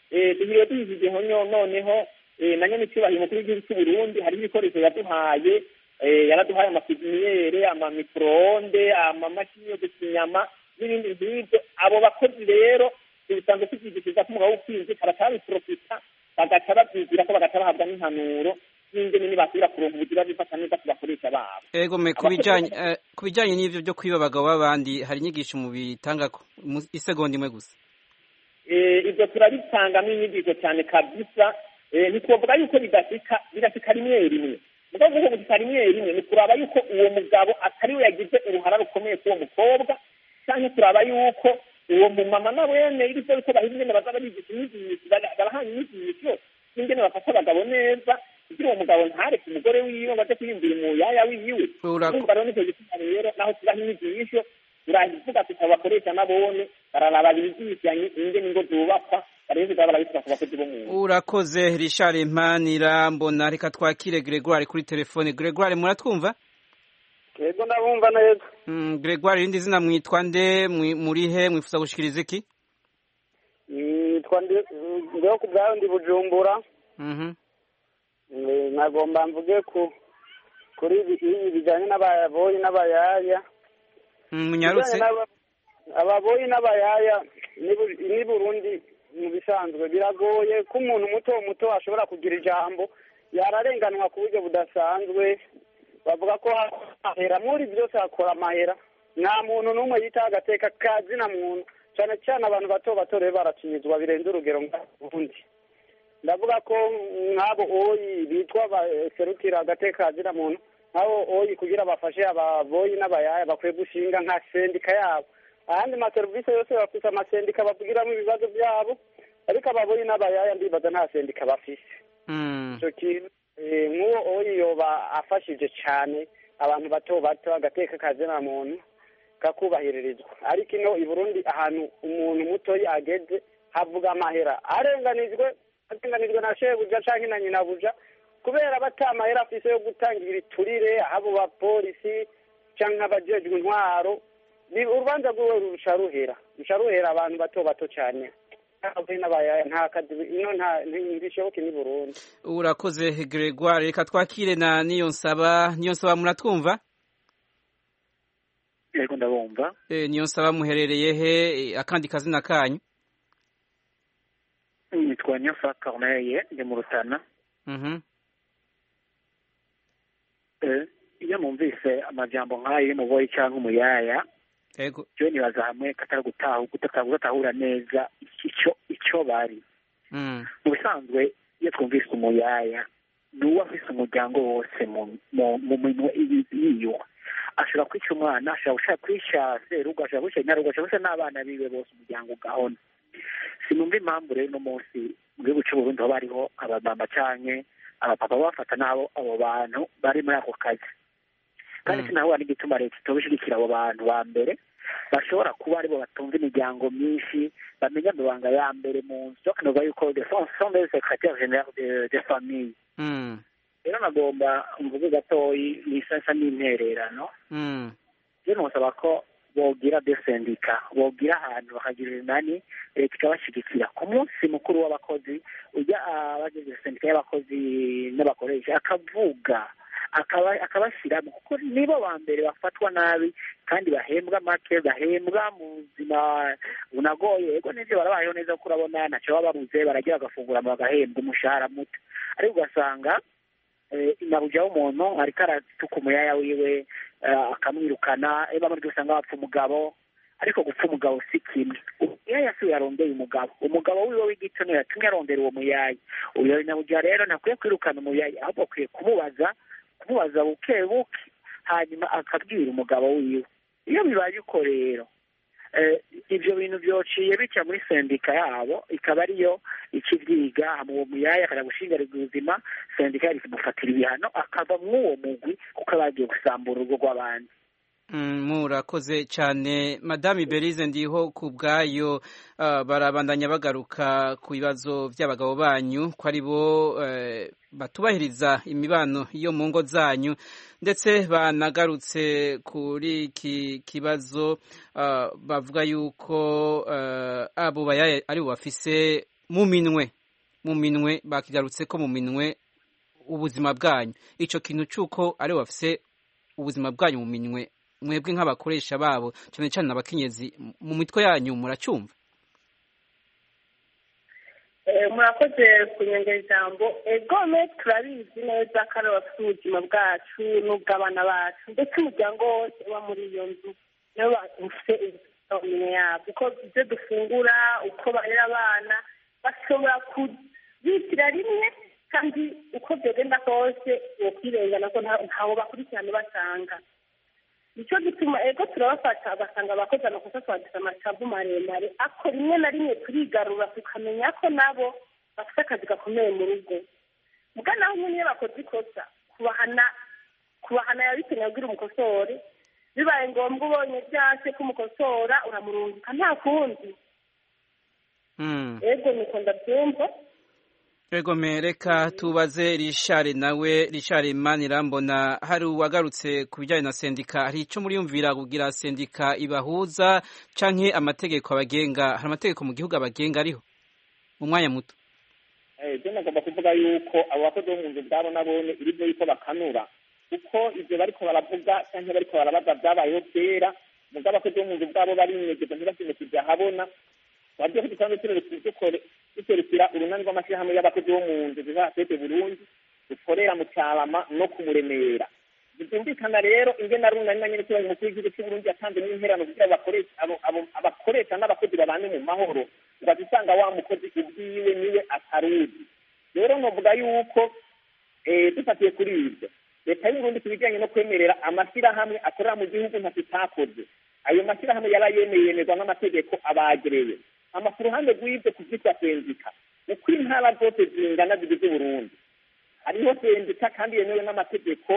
duhiriwe duhizigeho noneho na nyene icyubahiro umukuru w'igihugu cy'u Burundi hariho ibikoresho yaduhaye yaraduhaye amapipiniyere amamikroonde amamashini yo gusa inyama n'ibindi nk'ibyo. Abo bakozi rero bisanzwe tubyigishiriza ko umugabo w'ukwinzi baracabiprofita bagaca babyigira ko bagaca bahabwa n'impanuro n'ingene nibasubira kuronka ubugira bifata neza ku bakoresha babo. Ego me kubijanye uh, kubijanye n'ivyo byo kwiba abagabo b'abandi hari inyigisho mu bitangako isegonda imwe gusa. Eh ibyo turabitangamo inyigisho cyane kabisa. Eh ntitwovuga yuko bidashika bidashika rimwe rimwe. Mugo ngo bidashika rimwe rimwe ni kuraba yuko uwo mugabo atari we yagize uruhara rukomeye k'uwo mukobwa cyangwa turaba yuko uwo mumama nabone iri cyo bahindene bazaba bigisha inyigisho barahanye inyigisho ingene bafata abagabo neza kugira uwo mugabo ntareke umugore wiwe baje kwimbira mu yaya wiwe. Urumva rero nicyo gituma rero naho tubaha inyigisho turahivuga tutabakoresha nabone bararaba bigishanye ingene ngo zubakwa baraheza barabisaba ku bakozi bo mu. Urakoze Richard Impanira mbona reka twakire Gregoire kuri telefone. Gregoire muratwumva? Yego ndabumva neza. Mm, Gregoire irindi zina mwitwa nde muri he mwifuza gushikiriza iki? Nitwa nde ndeho ku bwawe ndi Bujumbura. Mhm. Nagomba mvuge ku kuri ibi bijanye n'ababoyi n'abayaya. Munyarutse. Ababoyi n'abayaya ni Burundi mu bisanzwe biragoye ko umuntu muto muto ashobora kugira ijambo yararenganwa ku buryo budasanzwe. Bavuga ko ahera muri byose akora amahera nta muntu n'umwe yita agateka kazi na muntu cyane cyane abantu bato bato rero baracinyizwa birenze urugero ngabundi. Ndavuga ko nk'abo oyi bitwa baserukira agateka kazi na muntu nk'abo oyi kugira bafashe ababoyi n'abayaya bakwiye gushinga nka sendika yabo. Ahandi maserivisi yose bafite amasendika bavugiramo ibibazo byabo ariko ababoyi n'abayaya ndibaza nta sendika bafise. Icyo kintu nk'uwo oyi yoba afashije cyane abantu bato bato agateka kazi na muntu kakubahiririzwa. Ariko ino i Burundi ahantu umuntu muto ageze havuga amahera arenganijwe arenganijwe na shebuja canke na nyina buja kubera bata amahera afise yo gutangira iturire abo ba polisi canke abajejwe intwaro. Urubanza rw'uwo rusha ruhera rusha ruhera abantu bato bato cyane. Urakoze Gregoire reka twakire na niyo nsaba niyo nsaba muratwumva? Yego ndabumva. Eh niyo nsaba muherereye he akandi kazina kanyu? Nitwa Nyofa Corneille ndi mu Rutana. Mhm. Eh iyo mumvise amajambo nk'ayo mu boyi cyangwa umuyaya ego cyo nibaza hamwe katari gutaha gutatahura neza icyo icyo bari. Mm. Mu bisanzwe iyo twumvise umuyaya nuwo afise umuryango wose mu mu minwe iyo ashobora kwica umwana ashobora gushaka kwisha serugo ashobora kwisha nyarugo ashobora kwisha n'abana biwe bose umuryango ugahona. Sinumva impamvu rero no munsi mu gihugu cy'u Burundi ho bariho abamama canke abapapa bafata nabo abo bantu bari muri ako kazi. Kandi mm. sinaho ari gituma leta itobishigikira abo bantu ba mbere bashobora kuba aribo batumva imiryango myinshi bamenya amabanga ya mbere mu nzu bakanavuga yuko de sont des secrétaires généraux de, de famille. Mm. Rero nagomba mvuge gatoyi nisasa n'intererano. Mm. Rero nosaba ko bogira de sendika bogira ahantu bakagira nani leta ikabashigikira ku munsi mukuru w'abakozi ujya abagize sendika y'abakozi n'abakoresha akavuga akabashyiramo kuko nibo ba mbere bafatwa nabi kandi bahembwa make bahembwa mu buzima bunagoye. Yego n'ibyo barabayeho neza kuko urabona ntacyo baba babuze baragira bagafungura bagahembwa umushahara muto ariko ugasanga inabuja w'umuntu ariko aratuka umuyaya wiwe akamwirukana bamwe usanga bapfa umugabo ariko gupfa umugabo si kimwe. Umuyaya si yarondeye umugabo umugabo wiwe w'igitsina yatumye arondera uwo muyaya. Uyo inabuja rero ntakwiye kwirukana umuyaya ahubwo akwiye kumubaza kumubaza buke buke hanyuma akabwira umugabo wiwe. Iyo bibaye uko rero ibyo bintu byociye bica muri sendika yabo ikaba ariyo ikibyiga mu muyaya akajya gushingarirwa ubuzima sendika yari kumufatira ibihano akava mw'uwo mugwi kuko abagiye gusambura urugo rw'abandi. Murakoze cyane Madame Belize ndiho ku bwayo barabandanya bagaruka ku bibazo by'abagabo banyu ko ari bo batubahiriza imibano yo mu ngo zanyu ndetse banagarutse kuri iki kibazo bavuga yuko abo bayaya ari bo bafise mu minwe mu minwe bakigarutse ko mu minwe ubuzima bwanyu ico kintu cyuko ari bafise ubuzima bwanyu mu minwe mwebwe nk'abakoresha babo cyane cyane abakenyezi mu mitwe yanyu muracyumva murakoze kunyongera ijambo egome turabizi neza ko ari abafite ubuzima bwacu n'ubw'abana bacu ndetse umuryango wose uba muri iyo nzu nibo bafite ibintu yabo uko ibyo dufungura uko barera abana bashobora kubitira rimwe kandi uko byagenda kose ukwirengana ko ntaho bakurikirana basanga nicyo gituma ego turabafata agasanga abakozi amakosa twagize amacavu maremare ako rimwe na rimwe turigarura tukamenya ko nabo bafite akazi gakomeye mu rugo muga naho nyine iyo bakoze ikosa kubahana kubahana yabikeneye kugira umukosore bibaye ngombwa ubonye byase ko umukosora uramurungika nta kundi ego niko ndabyumva Ego mereka tubaze Richard nawe Richard Manirambona hari uwagarutse ku bijyanye na sendika hari icyo muri yumvira kugira sendika ibahuza canke amategeko abagenga hari amategeko mu gihugu abagenga ariho mu mwanya muto eh je nagomba kuvuga yuko abo bakozi bo mu nzu bwabo nabone iribyo yuko bakanura kuko ivyo bariko baravuga canke bariko barabaza byabayeho kera mugabo abakozi bo mu nzu bwabo bari inyegeza ntibashimye kujya habona wabyo ko dusanzwe turere duserukira urunani rw'amashyirahamwe y'abakozi bo mu nzu ziva Tete Burundi dukorera mu Cyarama no kumuremera byumvikana rero ingena runani na nyine cyangwa umukuru w'igihugu cy'u Burundi yatanze n'interano kugira abakoresha abakoresha n'abakozi babane mu mahoro bazisanga wa mukozi ubwiwe niwe ataruzi rero ngovuga yuko eh dufatiye kuri ibyo leta y'u Burundi kubijyanye no kwemerera amashyirahamwe akorera mu gihugu ntafitakoze ayo mashyirahamwe yarayemeyemerwa n'amategeko abagereye amakuru hande gwibyo kuzitwa sendika uko intara zose zingana zigize Burundi hariho sendika kandi yemewe n'amategeko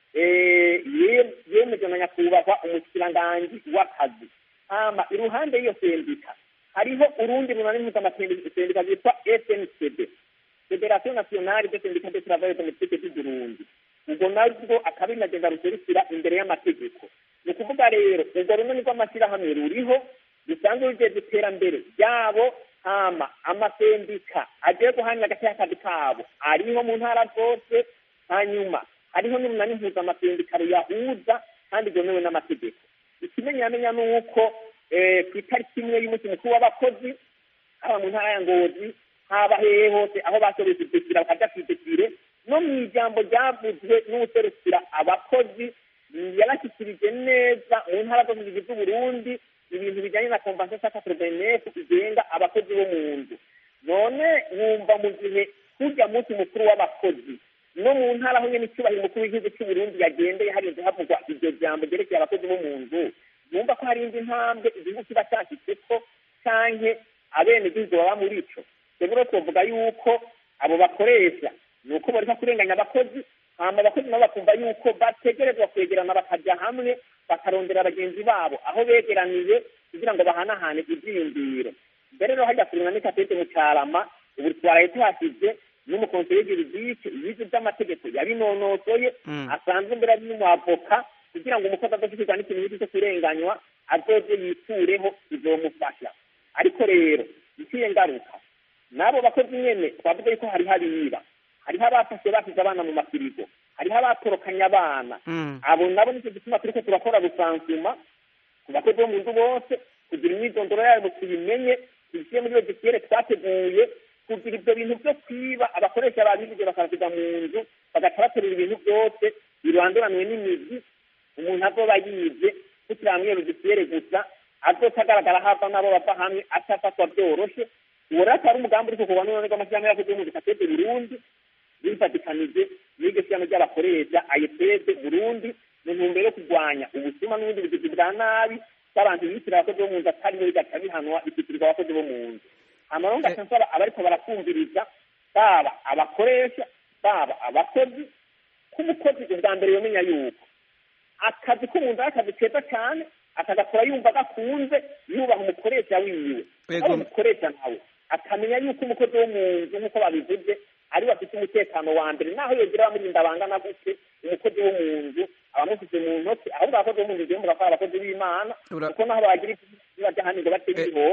eh yemeje na nyakubahwa umukiranganji w'akazi ama iruhande y'iyo sendika hariho urundi runani mpuzamategeko sendika yitwa S N C D Federation Nationale des Syndicats de Travail Domestique du Burundi ubwo nabwo akabinagenda ruserukira imbere y'amategeko ni kuvuga rero ubwo runani rw'amashyirahamwe ruriho bisanzwe rugeze iterambere ryabo hama amasendika agiye guhana agati y'akazi kabo ariho mu ntara zose hanyuma hariho n'umunani mpuzamategeko yahuza kandi byemewe n'amategeko ikimenyamenya ni uko ku itariki imwe y'umunsi mukuru w'abakozi haba mu ntara ya Ngozi haba hehe hose aho bashoboye kudekira bakajya kwidekire no mu ijambo ryavuzwe n'userukira abakozi yarashyikirije neza mu ntara zose zigize Burundi ibintu bijyanye na convention quatre-vingt-neuf igenga abakozi bo mu nzu none wumva mu gihe kujya munsi mukuru w'abakozi no mu ntara aho nyine icyubahiro umukuru w'igihugu cy'u Burundi yagendeye harinze havugwa iryo jambo ryerekeye abakozi bo mu nzu numva ko hari indi ntambwe igihugu kiba cyashyizeko canke abenegihugu baba muri ico rero twovuga yuko abo bakoresha ni uko bariko kurenganya abakozi hama abakozi nabo bakumva yuko bategerezwa kwegerana bakajya hamwe bakarondera abagenzi babo aho begeraniye kugira ngo bahanahane ivyiyumviro mbere rero hajya kurina n'ikatete mu Cyarama ubu twaraye tuhasize n'umukonseye juridike yize by'amategeko yabinonosoye asanzwe mbere ari n'umwavoka kugira ngo umukozi adashikirwa n'ikintu cyo kurenganywa azoze yitureho izomufasha ariko rero ikiye ngaruka nabo bakozi nyene twavuze yuko hari hariba hariho abafashe basize abana mu mafirigo hariho abatorokanya abana abo nabo nicyo gituma turiko turakora rusansuma ku bakozi bo mu nzu bose kugira imyidondoro yabo tuyimenye tugiye muri logiciere twateguye kugira ibyo bintu byo kwiba abakoresha babibije bakasiga mu nzu bagaca baterura ibintu byose biranduranwe n'imizi umuntu azoba yibye kugira hamwe logiciere gusa azotagaragara hava nabo bava hamwe atafatwa byoroshe uwo rero ari umugambi uriko kuba none rw'amashyirahamwe y'abakozi bo mu Katete Burundi bifatikanije n'iryo shyirahamwe ry'abakoresha ayepede Burundi mu ntumbero yo kurwanya ubusuma n'ubundi bugizi bwa nabi bw'abantu bitira abakozi bo mu nzu atari bo bigaca bihanwa bitirirwa abakozi bo mu nzu amaronga akansaba abariko barakumviriza baba abakoresha baba abakozi k'umukozi ubwa mbere yomenya yuko akazi ko mu nzu ari akazi keza cyane akagakora yumva gakunze yubaha umukoresha wiwe aho umukoresha nawe akamenya yuko umukozi wo mu nzu nk'uko babivuze ari bafite umutekano wa mbere naho yogira bamurinda bangana gute umukozi wo mu nzu abamufite mu ntoki ahubwo abakozi bo mu nzu mvuga ko abakozi b'Imana kuko naho bagira ibajya hano ngo bateye ibihora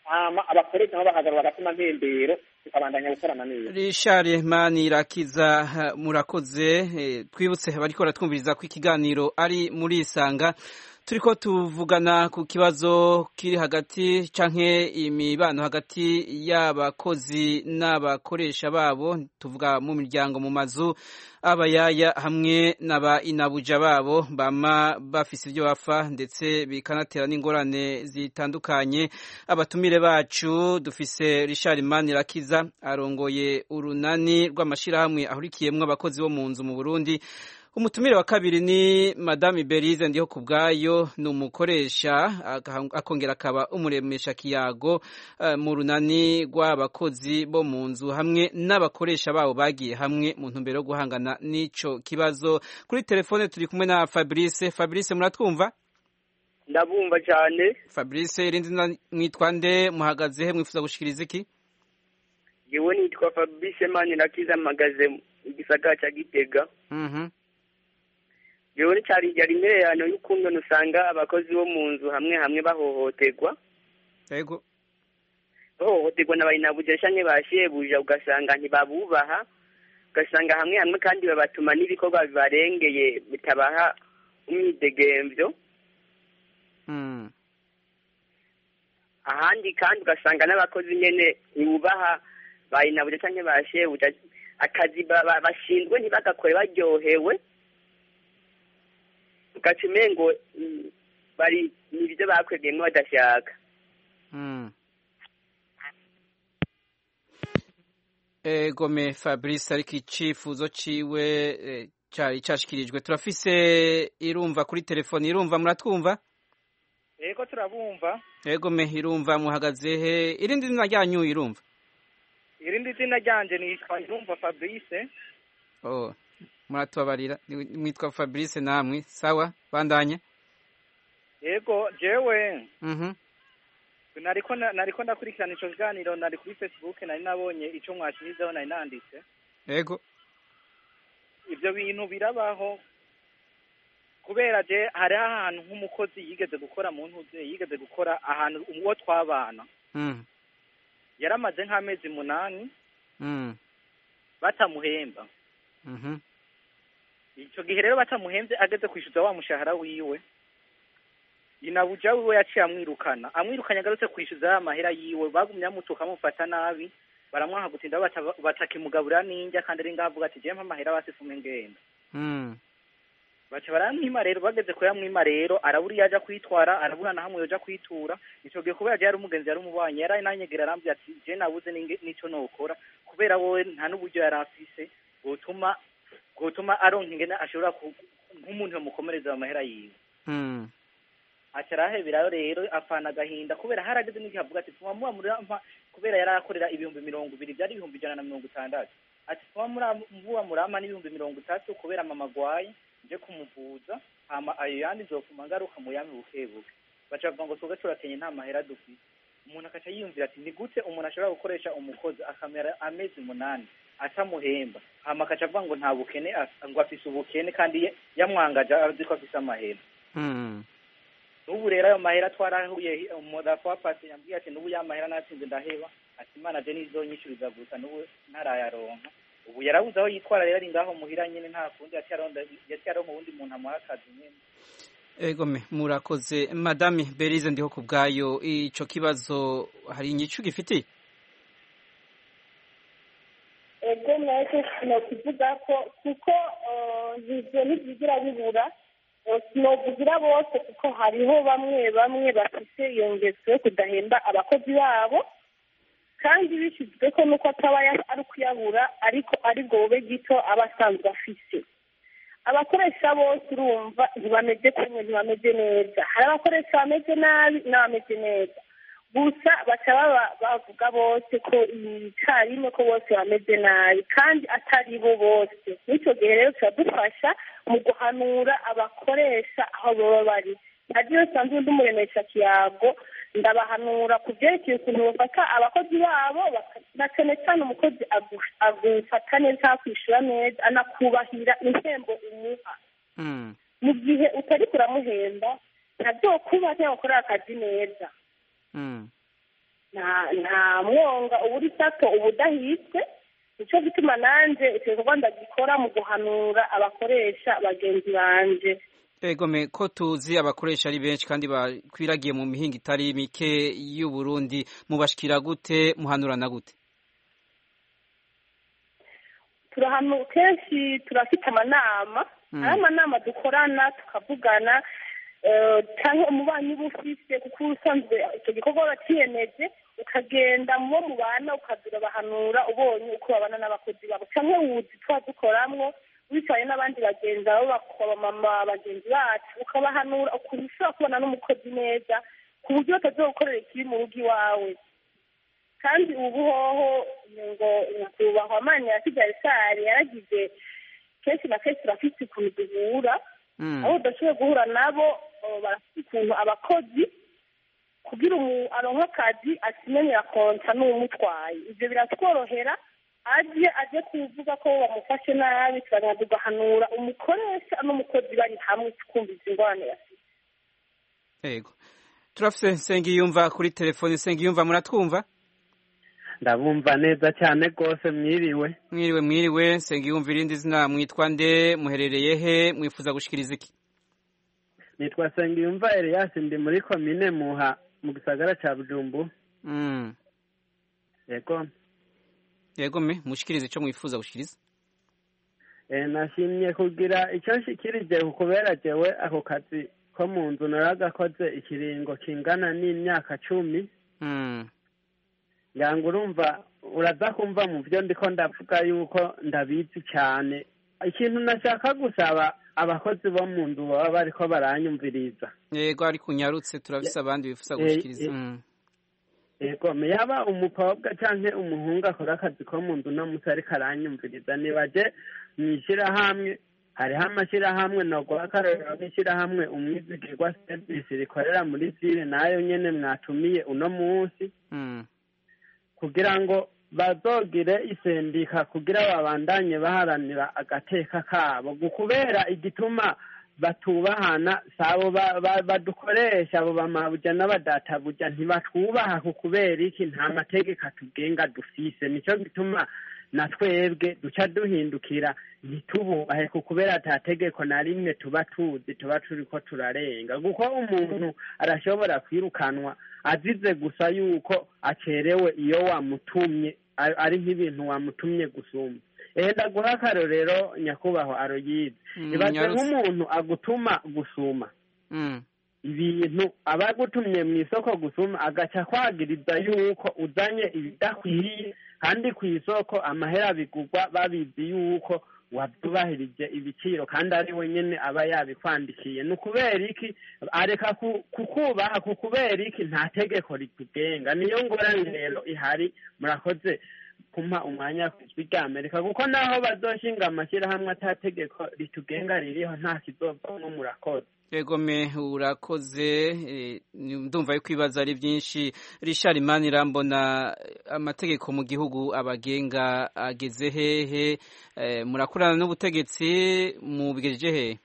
hama abakoresha nabo bahagarara bagatuma mpembero tukabandanya gukorana neza. Richard Manirakiza murakoze, twibutse bariko baratwumviriza ko ikiganiro ari muri Isanga turiko tuvugana ku kibazo kiri hagati canke imibano hagati y'abakozi n'abakoresha babo, tuvuga mu miryango, mu mazu, abayaya hamwe n'aba inabuja babo bama bafise ibyo bafa ndetse bikanatera n'ingorane zitandukanye. Abatumire bacu dufise Richard Manirakiza arongoye urunani rw'amashirahamwe ahurikiyemwo abakozi bo mu nzu mu Burundi. Umutumire wa kabiri ni Madame Berize ndiho kubwayo, ni umukoresha akongera akaba umuremesha kiyago uh, mu runani rw'abakozi bo mu nzu hamwe n'abakoresha babo bagiye hamwe mu ntumbero yo guhangana n'ico kibazo. Kuri telefone turi kumwe na Fabrice. Fabrice muratwumva? Ndabumva cyane. Fabrice, irindi mwitwa nde, muhagaze he, mwifuza gushikiriza iki? Yewe nitwa Fabrice Manirakiza, mpagaze mu gisagara ca Gitega. Mhm. Mm Yewe cyari yari intererano y'ukuntu usanga abakozi bo mu nzu hamwe hamwe bahohoterwa. Yego. Bahohoterwa n'abayinabuja canke bashebuja, ugasanga ntibabubaha, ugasanga hamwe hamwe kandi babatuma n'ibikorwa bibarengeye bitabaha umwidegemvyo. Mm. Ahandi kandi ugasanga n'abakozi nyene ntibubaha bayinabuja canke bashebuja, akazi bashinzwe ntibagakore baryohewe. Ugacumengo bari nibyo bakwegeyemo badashaka. Mm. Egome Fabrice, ariko icifuzo ciwe e, cari cashikirijwe. Turafise Irumva kuri telefoni. Irumva muratwumva? Yego turabumva. Egome Irumva, muhagaze he? Irindi zina ryanyu Irumva? Irindi zina ryanje nitwa Irumva Fabrice. Oh. Muratubabarira, mwitwa Fabrice namwe. Sawa, bandanya. Yego jewe Mhm. nariko nariko ndakurikirana ico kiganiro, nari kuri Facebook, nari nabonye ico mwashirizeho, nari nanditse. Yego. Ivyo bintu birabaho kubera je hari ahantu nk'umukozi yigeze gukora mu ntuze, yigeze gukora ahantu uwo twabana. Mhm. Yaramaze nk'amezi munani. Mhm. Batamuhemba. Mhm. Ico gihe rero batamuhemvye, ageze kwishyuza wa mushahara wiwe, inabuja wiwe yaciye amwirukana. Amwirukanye agarutse kwishyuza ya mahera yiwe, bagumye amutuka amufata nabi, baramwaha gutinda batakimugaburira n'indya, kandi ari ngavuga ati jempa amahera basifume ngenda. Mm. Baca baramwima rero, bageze ko yamwima rero araburi yaja kwitwara, arabura na hamwe yoja kwitura. Ico gihe kubera je yari umugenzi, yari umubanye, yari nanyegera arambye ati je nabuze nico nokora kubera wowe nta n'uburyo yari afise butuma gutuma aronka ingene ashobora nk'umuntu yamukomereza amahera yiwe. Mm. Acaraheberayo rero afana agahinda kubera harageze n'igihe avuga ati tuma muba murampa, kubera yari akorera ibihumbi mirongo ibiri, byari ibihumbi ijana na mirongo itandatu. Ati tuma muba murampa n'ibihumbi mirongo itatu kubera mama agwaye nje kumuvuza, hama ayo yandi nzofuma ngaruka mu yami bukebuke. Baca bavuga ngo twebwe turakenye nta mahera dufite. Umuntu akaca yiyumvira ati ni gute umuntu ashobora gukoresha umukozi akamera amezi munani atamuhemba, hama akaca avuga ngo nta bukene, ngo afise ubukene kandi yamwangaje azi ko afise amahera. Mm. N'ubu rero ayo mahera twarahuye, umudafu wa pasi yambwiye ati n'ubu ya mahera natsinze ndaheba, ati Imana je nizonyishuriza gusa n'ubu ntarayaronka. Ubu yarabuze aho yitwara rero, ari ngaho muhira nyene, nta kundi yaciye aronka uwundi muntu amuha akazi nyene. Egome murakoze. Madame Berize ndiho kubwayo, ico kibazo hari inyicu gifitiye? Ego mwese sinokuvuga ko kuko ivyo ntibigira bibura, sinovugira bose kuko hariho bamwe bamwe bafise iyo ngeso yo kudahemba abakozi babo, kandi bishizwe ko nuko ataba ari kuyabura, ariko ari bwobe gito aba asanzwe afise. Abakoresha bose urumva ntibameze kumwe, ntibameze neza. Hari abakoresha bameze nabi n'abameze neza, gusa baca bavuga bose ko icarimwe ko bose bameze nabi, kandi atari bo bose. N'icyo gihe rero turadufasha mu guhanura abakoresha aho baba bari. Nagiye sanzwe ndi umuremesha kiyago, ndabahanura ku byerekeye ukuntu bafata abakozi babo, na cyane cyane umukozi agufata neza, kwishura neza, anakubahira impembo umuha. Mm. Mu gihe utari kuramuhemba ntabyo kuba ntakorera akazi neza. Mm. nta nta mwonga uba uri sato uba udahitse nicyo gituma nanjye icyo gikorwa ndagikora mu guhanura abakoresha bagenzi banje. egome ko tuzi abakoresha ari benshi kandi bakwiragiye mu mihinga itari mike y'u Burundi, mubashikira gute, muhanurana gute? turahanu kenshi turafite amanama hari amanama dukorana tukavugana cyangwa umubanyi uba ufise kuko usanzwe icyo gikorwa urakiyemeje ukagenda mu bo mubana ukazira bahanura ubonye uko babana n'abakozi babo cyangwa wuzi tuba dukoramwo wicaye n'abandi bagenzi babo bakabamama bagenzi bacu ukabahanura ukuntu ushobora kubona n'umukozi neza ku buryo batazogukorera ikibi mu rugo iwawe. kandi ubu hoho ngo nyakubahwa Mani Yasigaye Sari yaragize kenshi na kenshi turafite ukuntu duhura aho udashoboye guhura nabo barafite ukuntu abakozi kugira umu aronka akazi akimenyera konta n'umutwaye. Ibyo biratworohera aje aje kuvuga ko bamufashe nabi turagenda tugahanura umukoresha n'umukozi bari hamwe tukumviza ingorane yafite. Yego turafise Nsengiyumva kuri telefone. Nsengiyumva muratwumva? Ndabumva neza cyane rwose. Mwiriwe mwiriwe mwiriwe. Nsengiyumva irindi zina mwitwa nde, muherereye he, mwifuza gushikiriza iki? Nitwa Nsengiyumva Elias, ndi muri komine Muha mu gisagara ca Bujumbura. Mm. Yego. Yego me mushikirize ico mwifuza gushikiriza? Eh nashimye kugira ico nshikirije kubera jewe ako kazi ko mu nzu naragakoze ikiringo kingana n'imyaka cumi. Mm. Yangu urumva uraza kumva mu byo ndiko ndavuga yuko ndabizi cyane. Ikintu nashaka gusaba abakozi bo mu nzu baba bariko baranyumviriza. Yego ari kunyarutse turafise abandi bifuza gushikiriza. Mm. Yego me yaba umukobwa canke umuhungu akora akazi ko mu nzu no musari karanyumviriza nibaje mwishira hamwe. Hariho amashyirahamwe no guhakarira n'ishyirahamwe umwizigirwa service rikorera muri ville nayo nyene mwatumiye uno munsi. Mm. kugira ngo bazogire isendika kugira babandanye baharanira agateka kabo kubera igituma batubahana sabo badukoresha abo bamabuja n'abadatabuja ntibatwubaha kubera iki nta mategeko atugenga dufise. Nico gituma na twebwe duca duhindukira ntitububahe kubera ata tegeko na rimwe tuba tuzi tuba turiko turarenga kuko umuntu arashobora kwirukanwa azize gusa yuko acerewe iyo wamutumye ari nk'ibintu wamutumye gusuma. Eh ndaguha akarorero nyakubahwa Aroyize. Ibaze nk'umuntu agutuma gusuma ibintu abagutumye mu isoko gusuma agaca kwagiriza yuko uzanye ibidakwiye kandi ku isoko amahera bigurwa babizi yuko wabyubahirije ibiciro kandi ari wenyine aba yabikwandikiye. Ni ukubera iki areka kukubaha kubera iki nta tegeko ritugenga? Niyo ngorane rero ihari. Murakoze kumpa umwanya kw'ijwi ry'Amerika kuko naho bazoshinga amashyirahamwe atategeko ritugenga ririho nta kizovamwo. Murakoze. Yego me urakoze. Ndumva yuko ibibazo ari byinshi. Richard Manirambona, amategeko mu gihugu abagenga ageze hehe? Murakorana n'ubutegetsi mubigejeje hehe?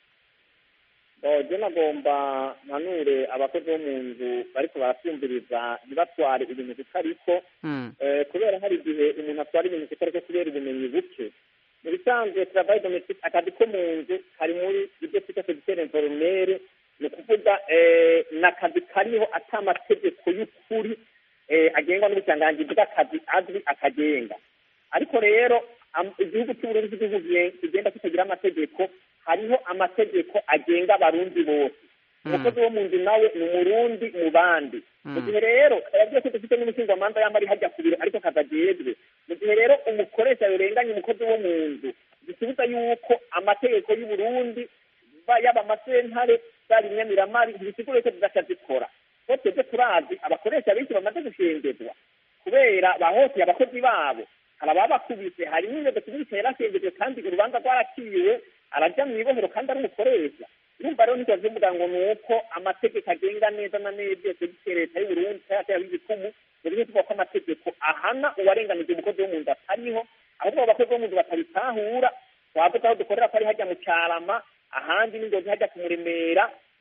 Je nagomba nanure abakozi bo mu nzu bariko barasyumviriza ntibatware ibintu bitariko kubera hari igihe umuntu atwara ibintu bitariko kubera ubumenyi buke. Mu bisanzwe travail domestique akazi ko mu nzu kari muri ibyo twita secteur informel, ni ukuvuga n'akazi kariho ata amategeko y'ukuri agenga n'ubusanganji bw'akazi azwi akagenga. Ariko rero igihugu cy'Uburundi cy'igihugu kigenda kitagira amategeko, hariho amategeko agenga abarundi bose. Umukozi wo mu nzu nawe ni umurundi mu bandi. Mu gihe rero yagiye ko dufite n'umushingamanza yamari hajya ku biro ariko kazagezwe. Mu gihe rero umukoresha yorenganya umukozi wo mu nzu bisubiza yuko amategeko y'u Burundi yaba amasentare bari nyamiramari bisigure ko bizakazikora. Ko twebwe turazi abakoresha benshi bamaze gushengezwa kubera bahoti abakozi babo arababakubise hari n'ibyo dukubise yarashengejwe kandi urubanza rwaraciwe araja mu ibohero kandi ari umukoresha. Urumva rero nicyo zivuga ngo ni uko amategeko agenga neza na neza yose leta y'u Burundi cyateye ibikumu biri kuvuga ko amategeko ahana uwarenganije umukozi wo mu nzu atariho, ahubwo abakozi bo mu nzu batabitahura. Twavuga aho dukorera ko ari hajya mu Carama, ahandi n'ingozi hajya kumuremera,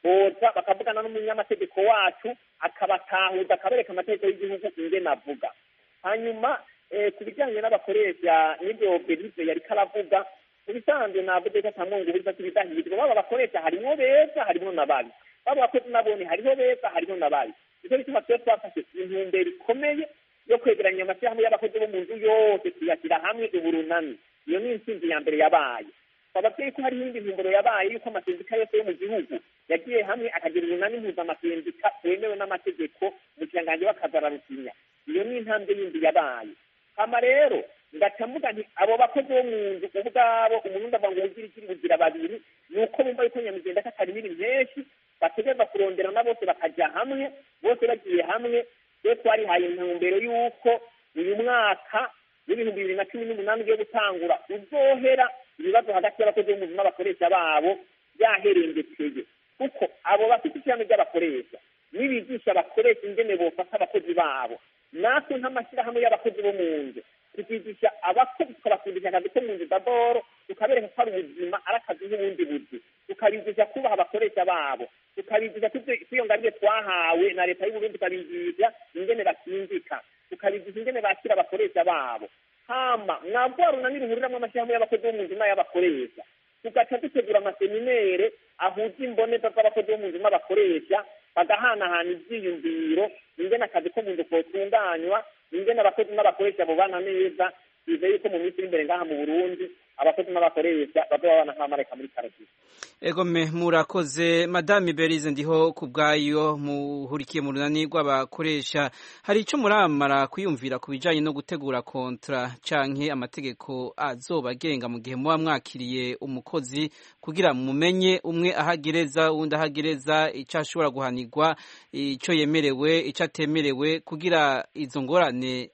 boza bakavugana n'umunyamategeko wacu akabatahuza akabereka amategeko y'igihugu ingene avuga. hanyuma ku bijyanye n'abakoresha n'ibyo berize yari karavuga mu bisanzwe ntabwo deka tamwunguriza tubidahirwa baba bakoresha harimo beza harimo n'ababi, baba bakozi nabone hariho beza hariho n'ababi. nicyo bituma twe twafashe intumbero ikomeye yo kwegeranya amashyirahamwe y'abakozi bo mu nzu yose tuyashyira hamwe uburunani. iyo ni intsinzi ya mbere yabaye. twababwiye ko hari iyindi ntumbero yabaye yuko amasendika yose yo mu gihugu yagiye hamwe akagira urunani mpuzamasendika wemewe n'amategeko mu kirangange w'akazararusinya. iyo ni intambwe yindi yabaye. hama rero ndacamuga nti abo bakozi bo mu nzu ubwabo umuntu ndavuga ngo ugira ikiri bugira babiri ni uko bumva yuko nyamugenda katari ibintu byinshi bategereza kurondera na bose bakajya hamwe bose bagiye hamwe. rero twarihaye intumbero y'uko uyu mwaka w'ibihumbi bibiri na cumi n'umunani ugiye gutangura uzohera ibibazo hagati y'abakozi bo mu nzu n'abakoresha babo byaherengekeye, kuko abo bafite ishyirahamwe ry'abakoresha nibigisha abakoresha ingene bofata abakozi babo. natwe nk'amashyirahamwe y'abakozi bo mu nzu tukigisha abakozi tukabakundisha akazi ko mu nzu daboro tukabereka ko ari ubuzima ari akazi nk'ubundi buzi, tukabigisha kubaha abakoresha babo, tukabigisha kwiyongarire twahawe na leta y'uburundi, tukabigisha ingene bakinjika, tukabigisha ingene bakira abakoresha babo. hama mwabwo runani ruhuriramwo amashyirahamwe y'abakozi bo mu nzu n'ay'abakoresha tugaca dutegura amaseminere ahuza imboneza z'abakozi bo mu nzu n'abakoresha bagahanahana ivyiyumviro ingene akazi ko mu nzu kotunganywa, ingene abakozi n'abakoresha bobana neza. twizeye yuko mu minsi iri imbere ngaha mu Burundi abakozi n'abakoresha bazoba babana nk'abamarayika muri paradizo. Egome murakoze. Madame Berize ndiho ku bwayo muhurikiye mu runani rw'abakoresha, hari ico muramara kwiyumvira ku bijanye no gutegura kontra canke amategeko azobagenga mu gihe muba mwakiriye umukozi kugira mumenye umwe ahagereza uwundi ahagereza ico ashobora guhanirwa, ico yemerewe ico atemerewe, kugira izo ngorane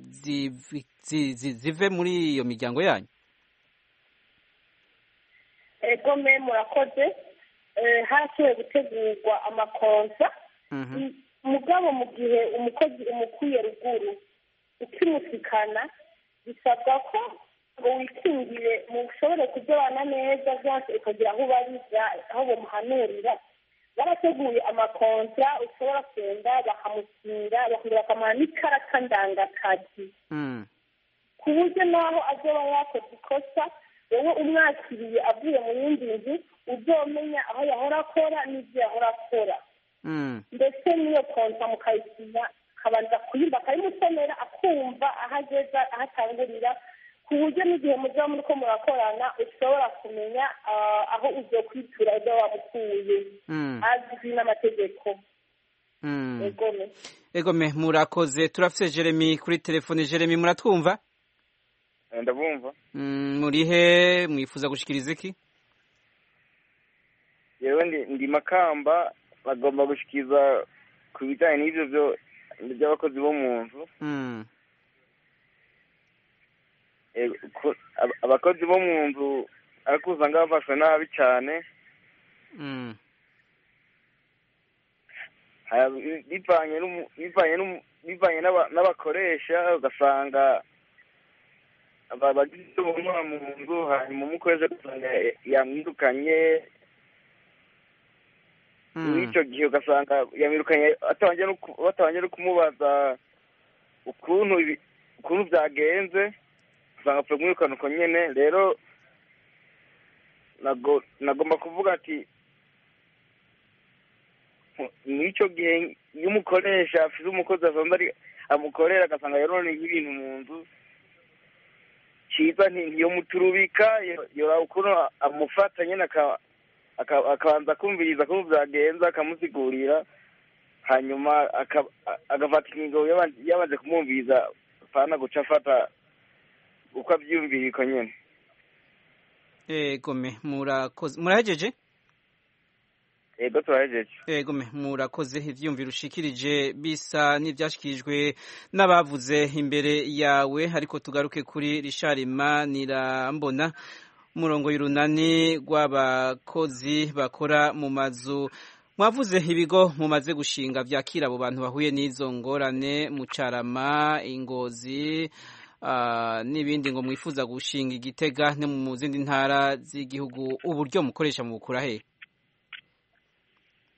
zive muri iyo miryango yanyu? egome murakoze. hashoboye gutegurwa amakonsa mugabo mu gihe umukozi umukuye ruguru ukimusikana bisabwa ko ngo wikingire mushobore kujyana neza byose ukagira aho ubariza aho bamuhanurira. barateguye amakonsa ushobora kugenda bakamukinga bakongera bakamara n'ikarata ndangakazi ku buryo naho azoba yakoze ikosa wowe umwakiriye avuye mu yindi nzu uzomenya aho yahora akora n'ibyo yahora akora. ndetse n'iyo konsa mukayisinya akabanza kuyumva akayimusomera akumva aho ageza aho atangurira, ku buryo n'igihe muzaba muri ko murakorana ushobora kumenya aho uzo kwitura ibyo wamukuye azwi n'amategeko. egome egome murakoze. turafise Jeremy kuri telefone. Jeremy muratwumva? ndabumva. murihe mwifuza gushikiriza iki? yewe ndi ndi Makamba, bagomba gushikiriza ku bijyanye n'ibyo byo by'abakozi bo mu nzu. abakozi bo mu nzu ariko usanga bafashwe nabi cyane, bivanye n'abakoresha, ugasanga abagize ubumuga mu nzu hanyuma umukozi ugasanga yamwirukanye. n'icyo gihe ugasanga yamwirukanye batabanje no kumubaza ukuntu ukuntu byagenze, usanga apfuye kumwirukana uko nyene. rero nagomba kuvuga ati n'icyo gihe iyo umukoresha afite umukozi asanzwe amukorera agasanga yaroneye ibintu mu nzu, cyiza ntiyomuturubika, yoraba ukuntu amufata nyine akabanza kumviriza ukuntu byagenza, akamusigurira, hanyuma agafata ingingo yabanje kumwumviriza, apana guca afata uko abyiyumvira uko nyine. egome murakoze. murahejeje? ego turahejeje. egome murakoze. ivyumviro ushikirije bisa n'ivyashikirijwe n'abavuze imbere yawe, ariko tugaruke kuri Richard Manirambona, umurongo y'urunani rw'abakozi bakora mu mazu. mwavuze ibigo mumaze gushinga vyakira abo bantu bahuye n'izo ngorane mu Carama, Ingozi n'ibindi, ngo mwifuza gushinga Igitega no mu zindi ntara z'igihugu. uburyo mukoresha mu bukura he?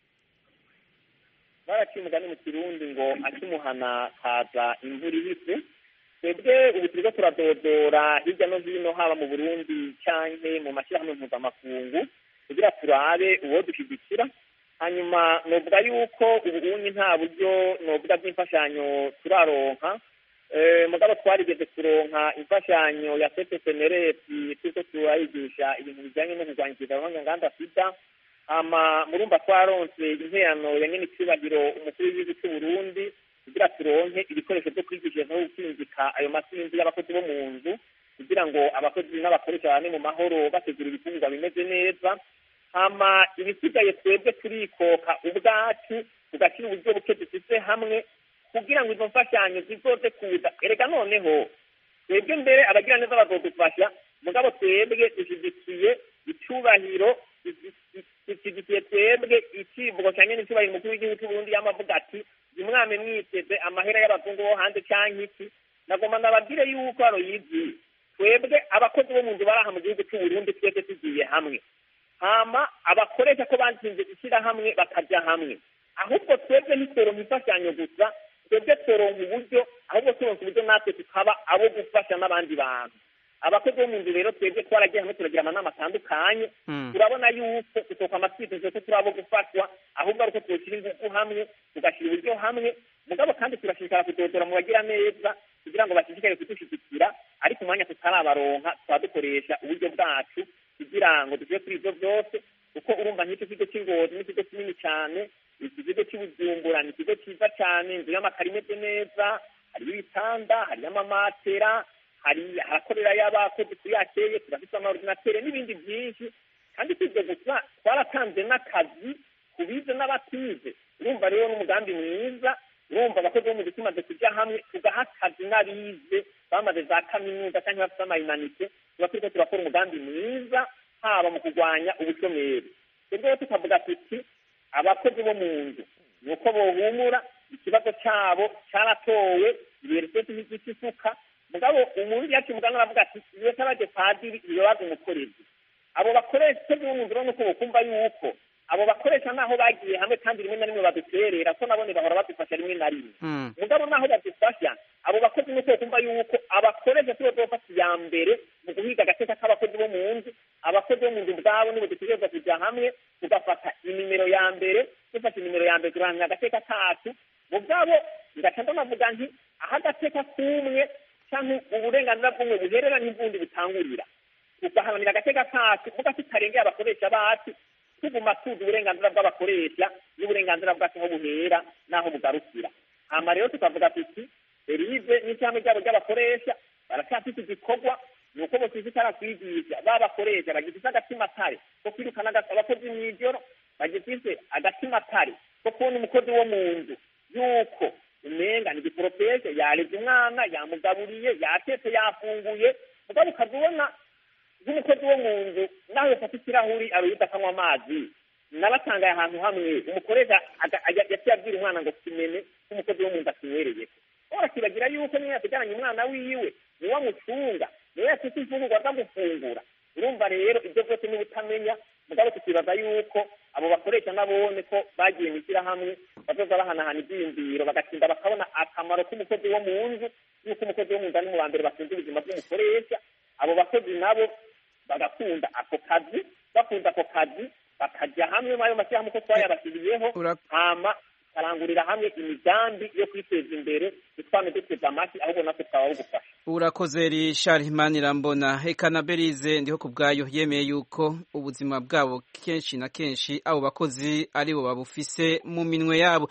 baraciye umugani mu kirundi ngo akimuhana kaza imvura ihise. twebwe ubu turiko turadodora hirya no hino haba mu Burundi canke mu mashyirahamwe mpuzamakungu kugira turabe uwo dushyigikira. Hanyuma novuga yuko uburundi nta buryo novuga bw'imfashanyo turaronka, mugabo twarigeze kuronka imfashanyo ya setesenereti turiko turayigisha ibintu bijanye no kurwanya ikizaruhonyanganda sida. Hama murumva twaronse interano ya nyene icubahiro umukuru w'igihugu c'Uburundi kugira turonke ibikoresho vyo kwigisha no gukinjika ayo masinzi y'abakozi bo mu nzu kugira ngo abakozi n'abakoresha bane mu mahoro bategura ibifungurwa bimeze neza. Hama ibisigaye twebwe turikoka ubwacu tugashyira uburyo buke dufise hamwe kugira ngo izo mfashanyo zizoze kuza. Erega noneho twebwe mbere abagira neza bazodufasha, mugabo twebwe dushyigikiye icubahiro, dushyigikiye twebwe icivugo cya nyene icubahiro umukuru w'igihugu c'Uburundi yamavuga ati umwami mwiteze amahera y'abazungu bo hanze canke iki. Nagomba ndababwire yuko hano yizi twebwe abakozi bo mu nzu baraha mu gihugu c'Uburundi twebwe tugiye hamwe, hama abakoresha ko batsinze ishyira hamwe bakaja hamwe. Ahubwo twebwe ntitworonka imfashanyo gusa, twebwe tworonka uburyo, ahubwo turonka uburyo natwe tukaba abo gufasha n'abandi bantu. Abakozi bo mu nzu rero twebwe twaragiye hamwe turagira amanama atandukanye, turabona yuko tutoka amatwitezo ko turabo gufashwa, ahubwo ari uko twoshyira ingufu hamwe tugashyira uburyo hamwe. Mugabo kandi turashishikara kudodora mu bagira neza kugira ngo bashishikare kudushigikira, ariko umwanya tutarabaronka tukaba dukoresha uburyo bwacu kugira ngo dushobore kuri ivyo byose, kuko urumva nk'icyo kigo cy'Ingozi ni ikigo kinini cyane, iki kigo cy'Ubujumbura ni ikigo cyiza cyane, inzu y'amakaro imeze neza, hariyo ibitanda, hariyo amamatera, hari harakorerayo abakozi kuri yakeye, turafite amaordinatere n'ibindi byinshi. Kandi sivyo gusa, twaratanze n'akazi ku bize n'abatize. Urumva rero n'umugambi mwiza, urumva abakozi bo mu nzu tumaze kuja hamwe tugaha akazi n'abize bamaze za kaminuza cyangwa bafite amayimanite, tuba turiko turakora umugambi mwiza haba mu kurwanya ubushomeri. Twebwe tukavuga tuti abakozi bo mu nzu nuko bohumura, ikibazo cyabo cyaratowe, iberekeze nk'igisuka. Mugabo umuntu yacu muganga aravuga ati iyo tabaje padiri iyo baje umukorezi. Abo bakoresha bo mu nzu no ko bokumva yuko abo bakoresha naho bagiye hamwe kandi rimwe na rimwe baduterera ko nabone bahora badufasha rimwe na rimwe. Mugabo naho badufasha abo bakozi nuko kumva yuko abakoresha tuba dufata ya mbere mu guhiga agateka k'abakozi bo mu nzu. Abakozi bo mu nzu bwabo nibo dutegereza kujya hamwe tugafata inimero ya mbere, dufata inimero ya mbere turamya agateka kacu. Mugabo ngaca ndavuga nti aha agateka kumwe cyangwa uburenganzira bw'umwe buherera n'imbundi butangurira, tugaharanira agateka kacu muga tutarengera abakoresha bacu, tuguma tuzi uburenganzira bw'abakoresha n'uburenganzira bwacu aho buhera n'aho bugarukira. Hama rero tukavuga tuti erize n'icamwe ryabo ry'abakoresha baracyafite igikorwa, nuko bose tarakwigisha babakoresha bagifite agatima kare ko kwirukana abakozi mw'ijoro, bagifite agatima kare ko kubona umukozi wo mu nzu yuko umenga ni igiporopeshe yareze umwana yamugaburiye yatetse yafunguye, mugabo ukazibona nk'umukozi wo mu nzu naho yafata ikirahuri aruhita akanywa amazi. Nabatangaye ahantu hamwe umukoresha yaciye abwira umwana ngo kimene nk'umukozi wo mu nzu akinywereyeko. Ora kibagira yuko niyo yategeranye umwana wiwe niwe amucunga, niwe yafite imfungurwa azamufungura. Urumva rero ibyo byose ni ubutamenya, mugabo tukibaza yuko abo bakoresha nabone ko bagiye mu ishyirahamwe bazoza bahanahana ibyiyumviro bagatinda bakabona akamaro k'umukozi wo mu nzu, yuko umukozi wo mu nzu ari mu ba mbere bakunze ubuzima bw'umukoresha. Abo bakozi nabo bagakunda ako kazi, bakunda ako kazi bakajya hamwe muri ayo mashyirahamwe ko twayabashyiriyeho, hama karangurira hamwe imigambi yo kwiteza imbere, tutwame duteze amashyi ahubwo natwe twabaho gufasha. Urakoze Richard Imanirambona. Eka na Berize ndiho ku bwayo yemeye yuko ubuzima bwabo kenshi na kenshi abo bakozi ari bo babufise mu minwe yabo.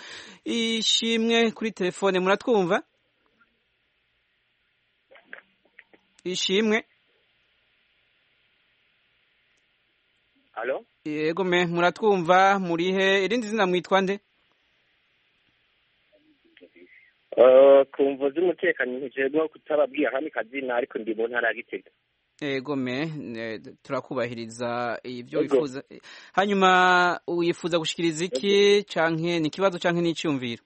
Ishimwe kuri telefone, muratwumva? Ishimwe. Halo? Yego me, muratwumva? Murihe? Irindi zina mwitwa nde? Uh, kumva z'umutekano ntijego kutababwira hamwe kazina ariko ndi mu ntara ya Gitega. Yego me, turakubahiriza ivyo wifuza. Hanyuma uyifuza gushikiriza iki canke ni kibazo canke ni icyumviro?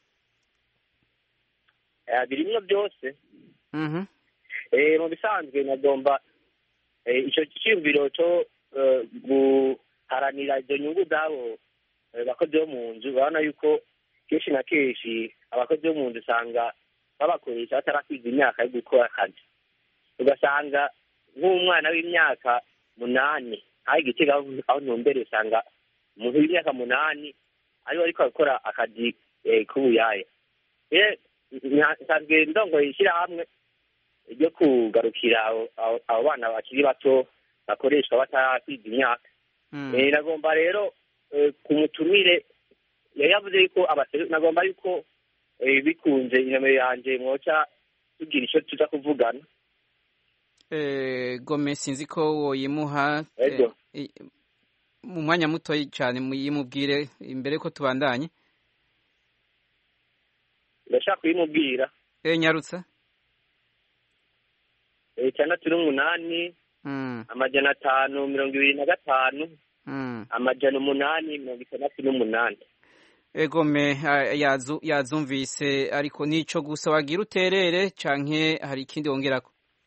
Eh birimwe byose. Mhm. Eh mu bisanzwe nagomba eh ico cyumviro cyo guharanira izo nyungu zabo bakoze mu nzu, babona yuko kenshi na kenshi abakozi bo mu nzu usanga babakoresha batarakwiza imyaka yo gukora akazi, ugasanga nk'umwana w'imyaka munani aho igitega aho ntumbere usanga umuntu w'imyaka munani ariwe ariko akora akazi k'ubuyaya. nsanzwe ndongoye ishyirahamwe ryo kugarukira abo bana bakiri bato bakoreshwa batarakwiza imyaka. Nagomba rero ku mutumire yari yavuze yuko nagomba yuko bikunze inomero yanjye mwoca tugira icyo tuza kuvugana. Gome sinzi ko woyimuha mu mwanya muto cyane muyimubwire imbere ko tubandanye. Ndashaka kuyimubwira. Nyarutsa. Itandatu n'umunani amajana atanu mirongo ibiri na gatanu amajana umunani mirongo itandatu n'umunani. Egome yazumvise ariko nico gusa wagira uterere canke hari ikindi wongerako?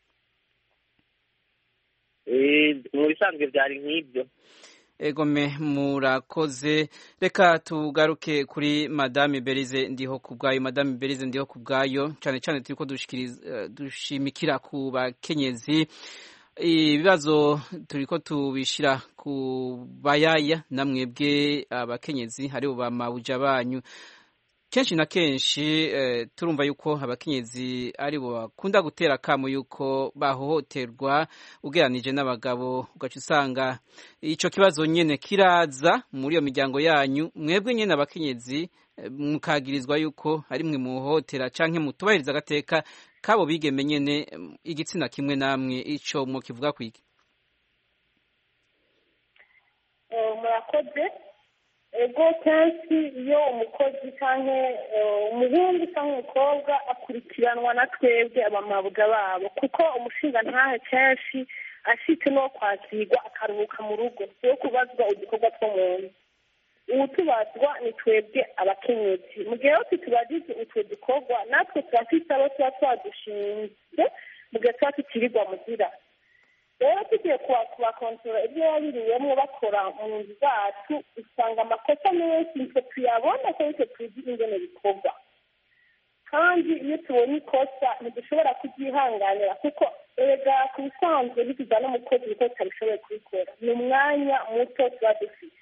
Mu bisanzwe byari nk'ibyo. Egome murakoze, reka tugaruke kuri Madame Berize ndiho kubgayo. Madame Berize ndiho kubgayo, cyane cyane turiko dushikiriza dushimikira ku bakenyezi, ibibazo turiko tubishira ku bayaya namwebwe abakenyezi hari bamabuja banyu. Kenshi na kenshi eh, turumva yuko abakenyezi ari bo bakunda gutera kamo yuko bahohoterwa ugeranije n'abagabo, ugaca usanga ico kibazo nyene kiraza muri iyo miryango yanyu, mwebwe nyene abakenyezi mukagirizwa yuko ari mwe muhohotera canke mutubahiriza agateka kabo bigeme nyene igitsina kimwe namwe, ico mu kivuga kwiki? Murakoze. Ego kenshi iyo umukozi canke umuhungu canke umukobwa akurikiranwa na twebwe abamabuga babo, kuko umushinga ntahe kenshi ashitse no kwakirwa akaruhuka mu rugo yo kubazwa udukorwa two mu nzu. Uwutubazwa ni twebwe abakenyezi. Mu gihe yose tubagize utwo dukorwa natwe turafise abo tuba twadushinze mu gihe tuba tukirirwa muhira. Rero tugiye kubakontorora ibyo babiriyemwo bakora mu nzu zacu, usanga amakosa menshi nitwe tuyabona ko nitwe tuzi ingene bikorwa. Kandi iyo tubonye ikosa ntidushobora kuryihanganira, kuko erega ku bisanzwe ntituza n'umukozi kuko tutabishoboye kubikora, ni umwanya muto tuba dufite.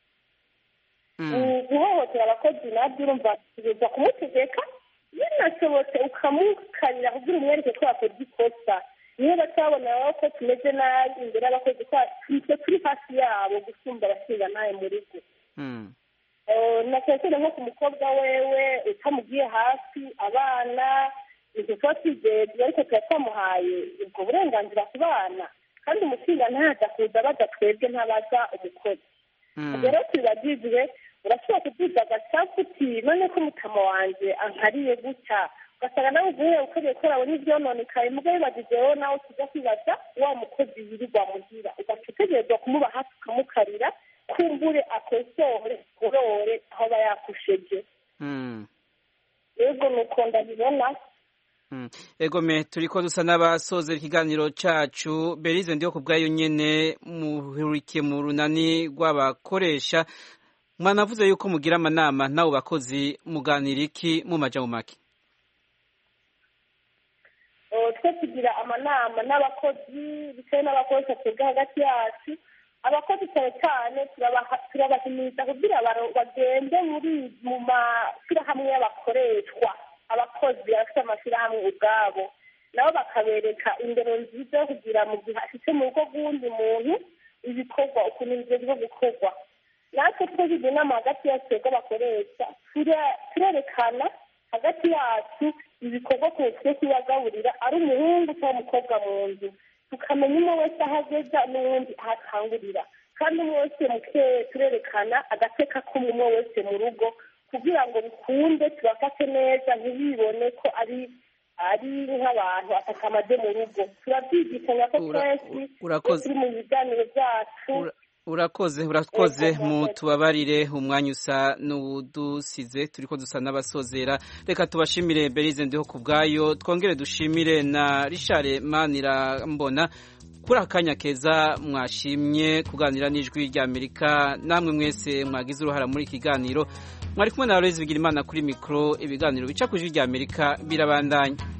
Guhohotera abakozi nabyo urumva tugeza kumutegeka, binashobotse ukamukarira kugira umwereke ko yakoze ikosa. Niyo batabona ko tumeze nabi imbere y'abakozi ko turi hafi yabo gusumba abashinga nawe mu rugo. Nakekere nko ku mukobwa wewe utamugiye hafi abana ibyo tuba twizeye ariko tuba twamuhaye ubwo burenganzira ku bana, kandi umushinga ntaza kuza baza twebwe ntabaza umukozi. Rero tubagizwe urashobora kubyuza agasaku uti none ko mutama wanje ankariye gutya, ugasanga nawe uvuye ukoreye ko urabona ivyononekaye, mugabo bibagizeho nawe tuza kwibaza wa mukozi yirirwa muhira, ugaca utegerezwa kumuba hafi ukamukarira kumbure akosore urore aho aba yakusheje. Ego nuko ndabibona. Egome turiko dusa n'abasozera ikiganiro cacu. Berize ndiho kubgayo nyene muhurikiye mu runani rw'abakoresha, mwanavuze yuko mugira amanama nabo bakozi, muganira iki mu majambo make? Twe tugira amanama n'abakozi bitewe n'abakozi twebwe hagati yacu. Abakozi cyane cyane turabahimiriza kugira bagende muri mu mashyirahamwe y'abakoreshwa. Abakozi bafite amashyirahamwe ubwabo nabo bakabereka indero nziza yo kugira mu gihe afite mu rugo rw'undi muntu ibikorwa ukuntu bigezwe gukorwa. Natwe twagize inama hagati yacu twebwe abakoresha, turerekana hagati yacu ibikorwa tugiye kubagaburira ari umuhungu cyangwa umukobwa mu nzu, tukamenya umwe wese aho ageza n'uwundi aho akangurira, kandi umwe wese muke turerekana agateka k'umwe wese mu rugo kugira ngo bikunde tubafate neza, ntibibone ko ari ari nk'abantu atakamaze mu rugo. Turabyigishanya ko twese turi mu biganiro byacu. Urakoze, urakoze, mutubabarire umwanya usa n'udusize, turiko dusa n'abasozera. Reka tubashimire Berize ndiho kubgayo, twongere dushimire na Richard Manirambona kuri aka kanya keza mwashimye kuganira n'ijwi rya Amerika, namwe mwese mwagize uruhara muri kiganiro. Mwari kumwe na Aloise Bigirimana kuri mikro. Ibiganiro bica ku ijwi rya Amerika birabandanya.